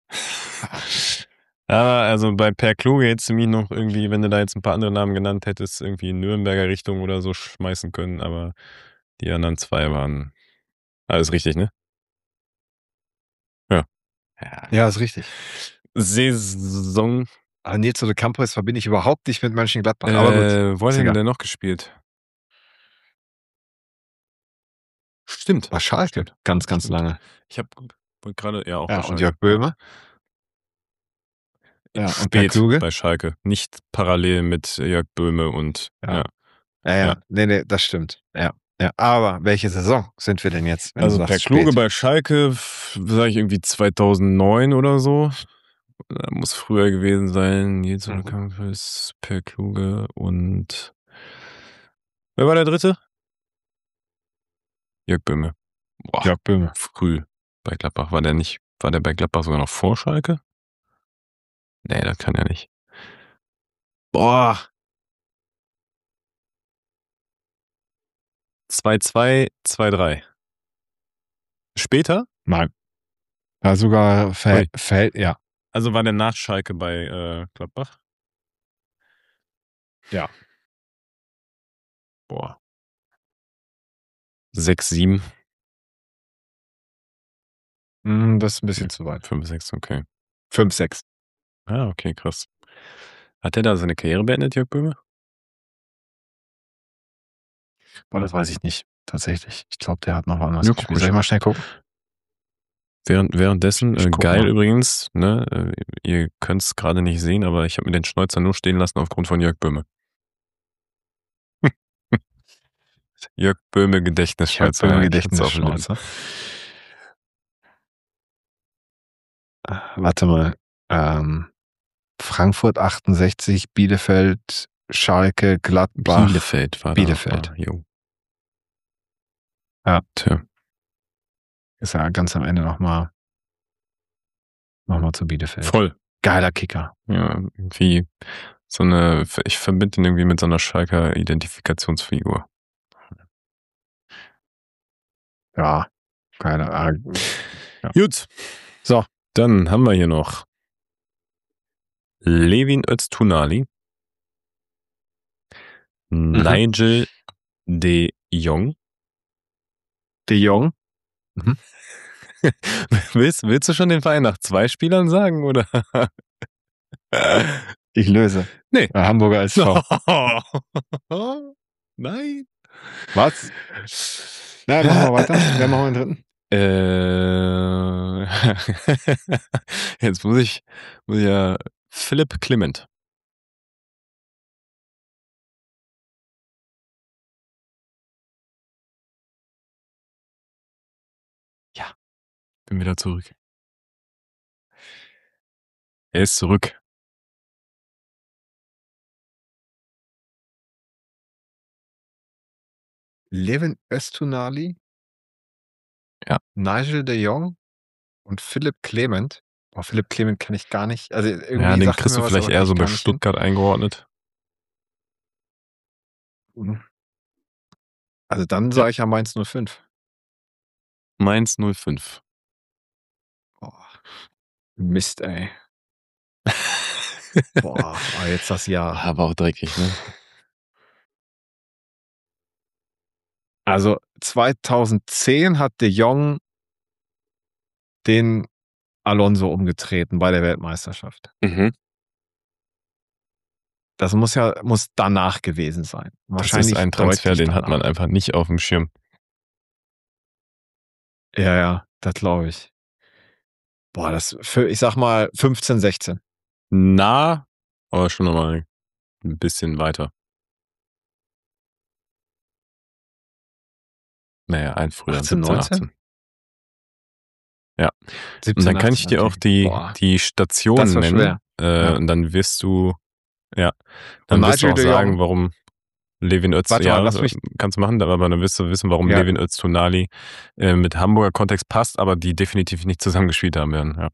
Aber also bei Per Kluge hättest du mich noch irgendwie, wenn du da jetzt ein paar andere Namen genannt hättest, irgendwie in Nürnberger Richtung oder so schmeißen können, aber die anderen zwei waren alles richtig, ne? Ja. Ja, ist richtig. Saison. Aber Nils Ode Campuis verbinde ich überhaupt nicht mit Mönchengladbach. Äh, Aber gut. wo hat ist denn egal. der noch gespielt? Stimmt. Bei Schalke. Stimmt. Ganz, ganz Stimmt. lange. Ich habe gerade, ja, auch Ja, bei und Schalke. Jörg Böhme. Ja, und Per Spät Kluge. bei Schalke. Nicht parallel mit Jörg Böhme und Ja. ja. Ja, ja. Ja. Nee, nee, das stimmt. Ja. Ja. Aber welche Saison sind wir denn jetzt? Wenn Also du Per sagst, Kluge spät? bei Schalke, sage ich irgendwie zweitausendneun oder so. Da muss früher gewesen sein. Nils Ode Mhm. Campuis, Per Kluge und wer war der dritte? Jörg Böhme. Boah, Jörg Böhme. früh bei Gladbach. War der nicht, war der bei Gladbach sogar noch vor Schalke? Nee, das kann er nicht. Boah. zwei zwei, zwei drei. Später? Nein. Ja, sogar Verhält, Verhält, ja. Also war der nach Schalke bei äh, Gladbach? Ja. Boah. sechs sieben. Mm, das ist ein bisschen zu weit. fünf sechs, okay. fünf sechs. Ah, okay, krass. Hat der da seine Karriere beendet, Jörg Böhme? Boah, das weiß ich nicht. Tatsächlich. Ich glaube, der hat noch woanders Ja, gespielt. guck Soll ich mal schnell gucken? Während, währenddessen, Ich äh, guck geil mal. übrigens, ne? Äh, ihr könnt es gerade nicht sehen, aber ich habe mir den Schnäuzer nur stehen lassen aufgrund von Jörg Böhme. Jörg Böhme Jörg Gedächtnisschnäuzer. Böhme ja, ich hätt's auch genommen. Gedächtnisschnäuzer. Ah, Warte mal. Ähm, Frankfurt achtundsechzig, Bielefeld, Schalke, Gladbach. Bielefeld war Bielefeld. da. Ah, jo. Ja. Tja. Ist ja ganz am Ende nochmal noch mal zu Bielefeld. Voll. Geiler Kicker. Ja, irgendwie so eine, ich verbinde ihn irgendwie mit so einer Schalker Identifikationsfigur. Ja, geiler. Ah, ja. Gut. So. Dann haben wir hier noch Levin Öztunali, Mhm. Nigel de Jong. De Jong. Mhm. willst, willst du schon den Verein nach zwei Spielern sagen, oder? Ich löse. Nee. Äh, Hamburger S V. Nein. Was? Na, machen wir weiter. Wer machen wir den dritten? Äh, jetzt muss ich, muss ich ja Philipp Clement. Ja, bin wieder zurück. Er ist zurück. Levin Öztunali. Ja. Nigel de Jong und Philipp Clement. Boah, Philipp Clement kann ich gar nicht. Also irgendwie Ja, den sagt kriegst mir du was, vielleicht aber eher krieg so ich bei gar nicht hin. Stuttgart eingeordnet. Also dann sage ich ja Mainz null fünf. Mainz null fünf. Boah. Mist, ey. Boah, aber jetzt das Jahr. Aber auch dreckig, ne? Also zweitausendzehn hat De Jong den Alonso umgetreten bei der Weltmeisterschaft. Mhm. Das muss ja muss danach gewesen sein. Das Wahrscheinlich ist ein Transfer, deutlich den hat man danach. einfach nicht auf dem Schirm. Ja, ja, das glaube ich. Boah, das für, ich sag mal, fünfzehn, sechzehn. Nah, aber schon nochmal ein bisschen weiter. Naja, ein früher, achtzehn, siebzehn, neunzehn? achtzehn. Ja. siebzehn, Und dann kann ich achtzehn, dir okay. auch die, Boah, die das Stationen war nennen. schwer. Äh, Ja. Und dann wirst du, ja, Und dann wirst du Nigel auch de sagen, Jong. warum Levin Öztunali, Warte mal, ja, lass mich. kannst du machen, aber dann wirst du wissen, warum Ja. Levin Öztunali äh, mit Hamburger Kontext passt, aber die definitiv nicht zusammengespielt haben werden. Ja.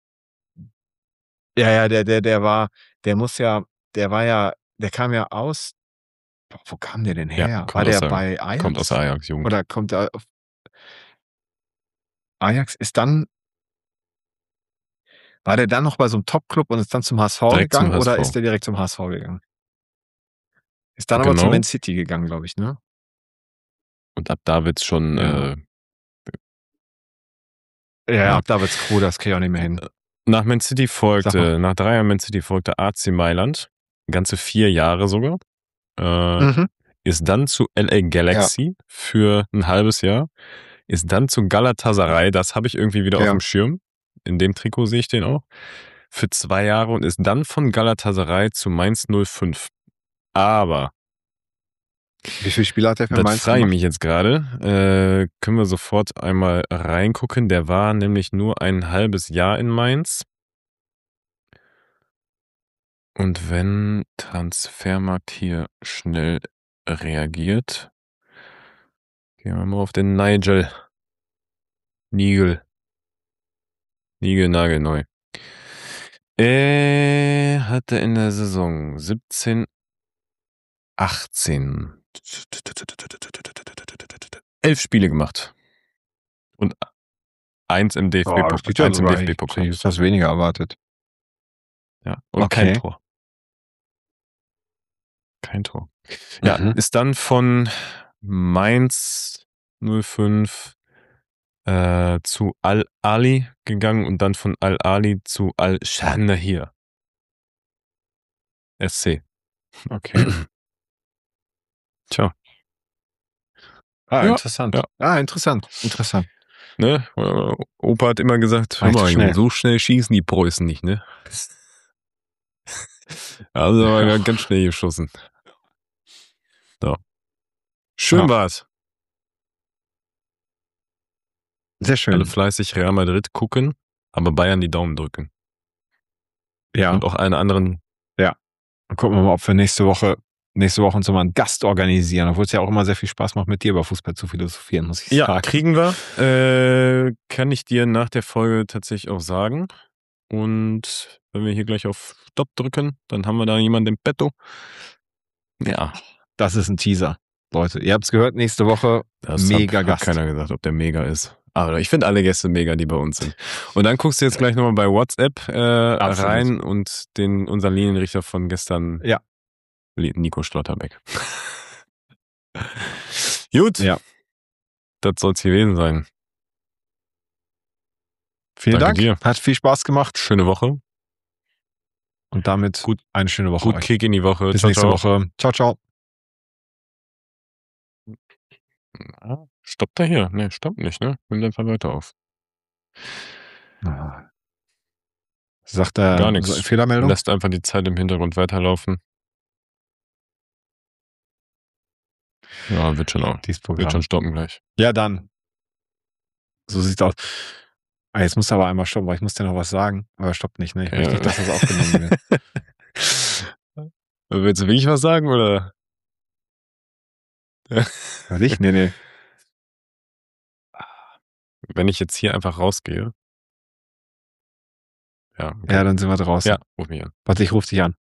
Ja, ja, der, der, der war, der muss ja, der war ja, der kam ja aus. Boah, wo kam der denn her? Ja, War kommt der aus der, bei Ajax? kommt aus der Ajax-Jugend. Oder kommt er auf Ajax? Ist dann, war der dann noch bei so einem Top-Club und ist dann zum H S V Direkt zum gegangen H S V. oder ist der direkt zum H S V gegangen? Ist dann Genau. aber zu Man City gegangen, glaube ich, ne? Und ab da wird's schon, Ja. äh, Ja, Ja. ab da wird's cool, das kriege ich auch nicht mehr hin. nach Man City Sag mal. folgte, nach drei Jahren Man City folgte A C Mailand, ganze vier Jahre sogar, äh, Mhm. ist dann zu L A Galaxy für ein halbes Jahr, ist dann zu Galatasaray, das habe ich irgendwie wieder auf Ja. dem Schirm, in dem Trikot sehe ich den auch, für zwei Jahre und ist dann von Galatasaray zu Mainz null fünf. Aber Wie viele Spiele hat der für das Mainz frage ich gemacht? mich jetzt gerade. Äh, können wir sofort einmal reingucken. Der war nämlich nur ein halbes Jahr in Mainz. Und wenn Transfermarkt hier schnell reagiert, gehen wir mal auf den Nigel. Nigel. Nigel nagelneu. Er hatte in der Saison siebzehn, achtzehn elf Spiele gemacht. Und eins im D F Oh, das B-Pokal. geht ja Eins im sogar. D F Ich B-Pokal. hätte fast weniger erwartet. Ja, und Okay. kein Tor. Kein Tor. Ja, Mhm. ist dann von Mainz null fünf äh, zu Al-Ali gegangen und dann von Al-Ali zu Al-Shanahir. S C. Okay. Tja. Ah, Ja, interessant. ja. Ah, interessant. Interessant. Ne? Äh, Opa hat immer gesagt, hör Reicht mal, schnell. Junge, so schnell schießen die Preußen nicht, ne? Also aber Ja. ganz schnell geschossen. So. Schön Ja. war's. Sehr Alle schön. fleißig Real Madrid gucken, aber Bayern die Daumen drücken. Ja. Und auch allen anderen. Ja. Dann gucken wir mal, ob wir nächste Woche, nächste Woche uns mal einen Gast organisieren, obwohl es ja auch immer sehr viel Spaß macht, mit dir über Fußball zu philosophieren, muss ich Ja, sagen. kriegen wir. Äh, kann ich dir nach der Folge tatsächlich auch sagen. Und wenn wir hier gleich auf Stopp drücken, dann haben wir da jemanden im Petto. Ja. Das ist ein Teaser. Leute, ihr habt es gehört, nächste Woche Das mega hat, Gast. hat keiner gesagt, ob der mega ist. Aber ich finde alle Gäste mega, die bei uns sind. Und dann guckst du jetzt gleich nochmal bei WhatsApp äh, rein und den unseren Linienrichter von gestern, ja. Nico Schlotterbeck. Gut. Ja. Das soll es gewesen sein. Vielen Danke Dank. dir. Hat viel Spaß gemacht. Schöne Woche. Und damit Gut, eine schöne Woche gut euch. Kick in die Woche. Bis Ciao, nächste ciao. Woche. Ciao, ciao. Ah, stoppt er hier? Ne, stoppt nicht, ne? Nimmt einfach weiter auf. Ah. Sagt er Gar nichts. Fehlermeldung? Lässt einfach die Zeit im Hintergrund weiterlaufen. Ja, wird schon auch. Dieses Wird Programm. schon stoppen gleich. Ja, dann. So sieht's aus. Ah, jetzt muss er aber einmal stoppen, weil ich muss dir noch was sagen. Aber er stoppt nicht, ne? Ich Ja. möchte nicht, dass das aufgenommen wird. Willst du wirklich was sagen, oder? Was ich? Nee, nee. Wenn ich jetzt hier einfach rausgehe. Ja, okay. Ja, dann sind wir draußen. Ja, ruf mich an. Warte, ich ruf dich an.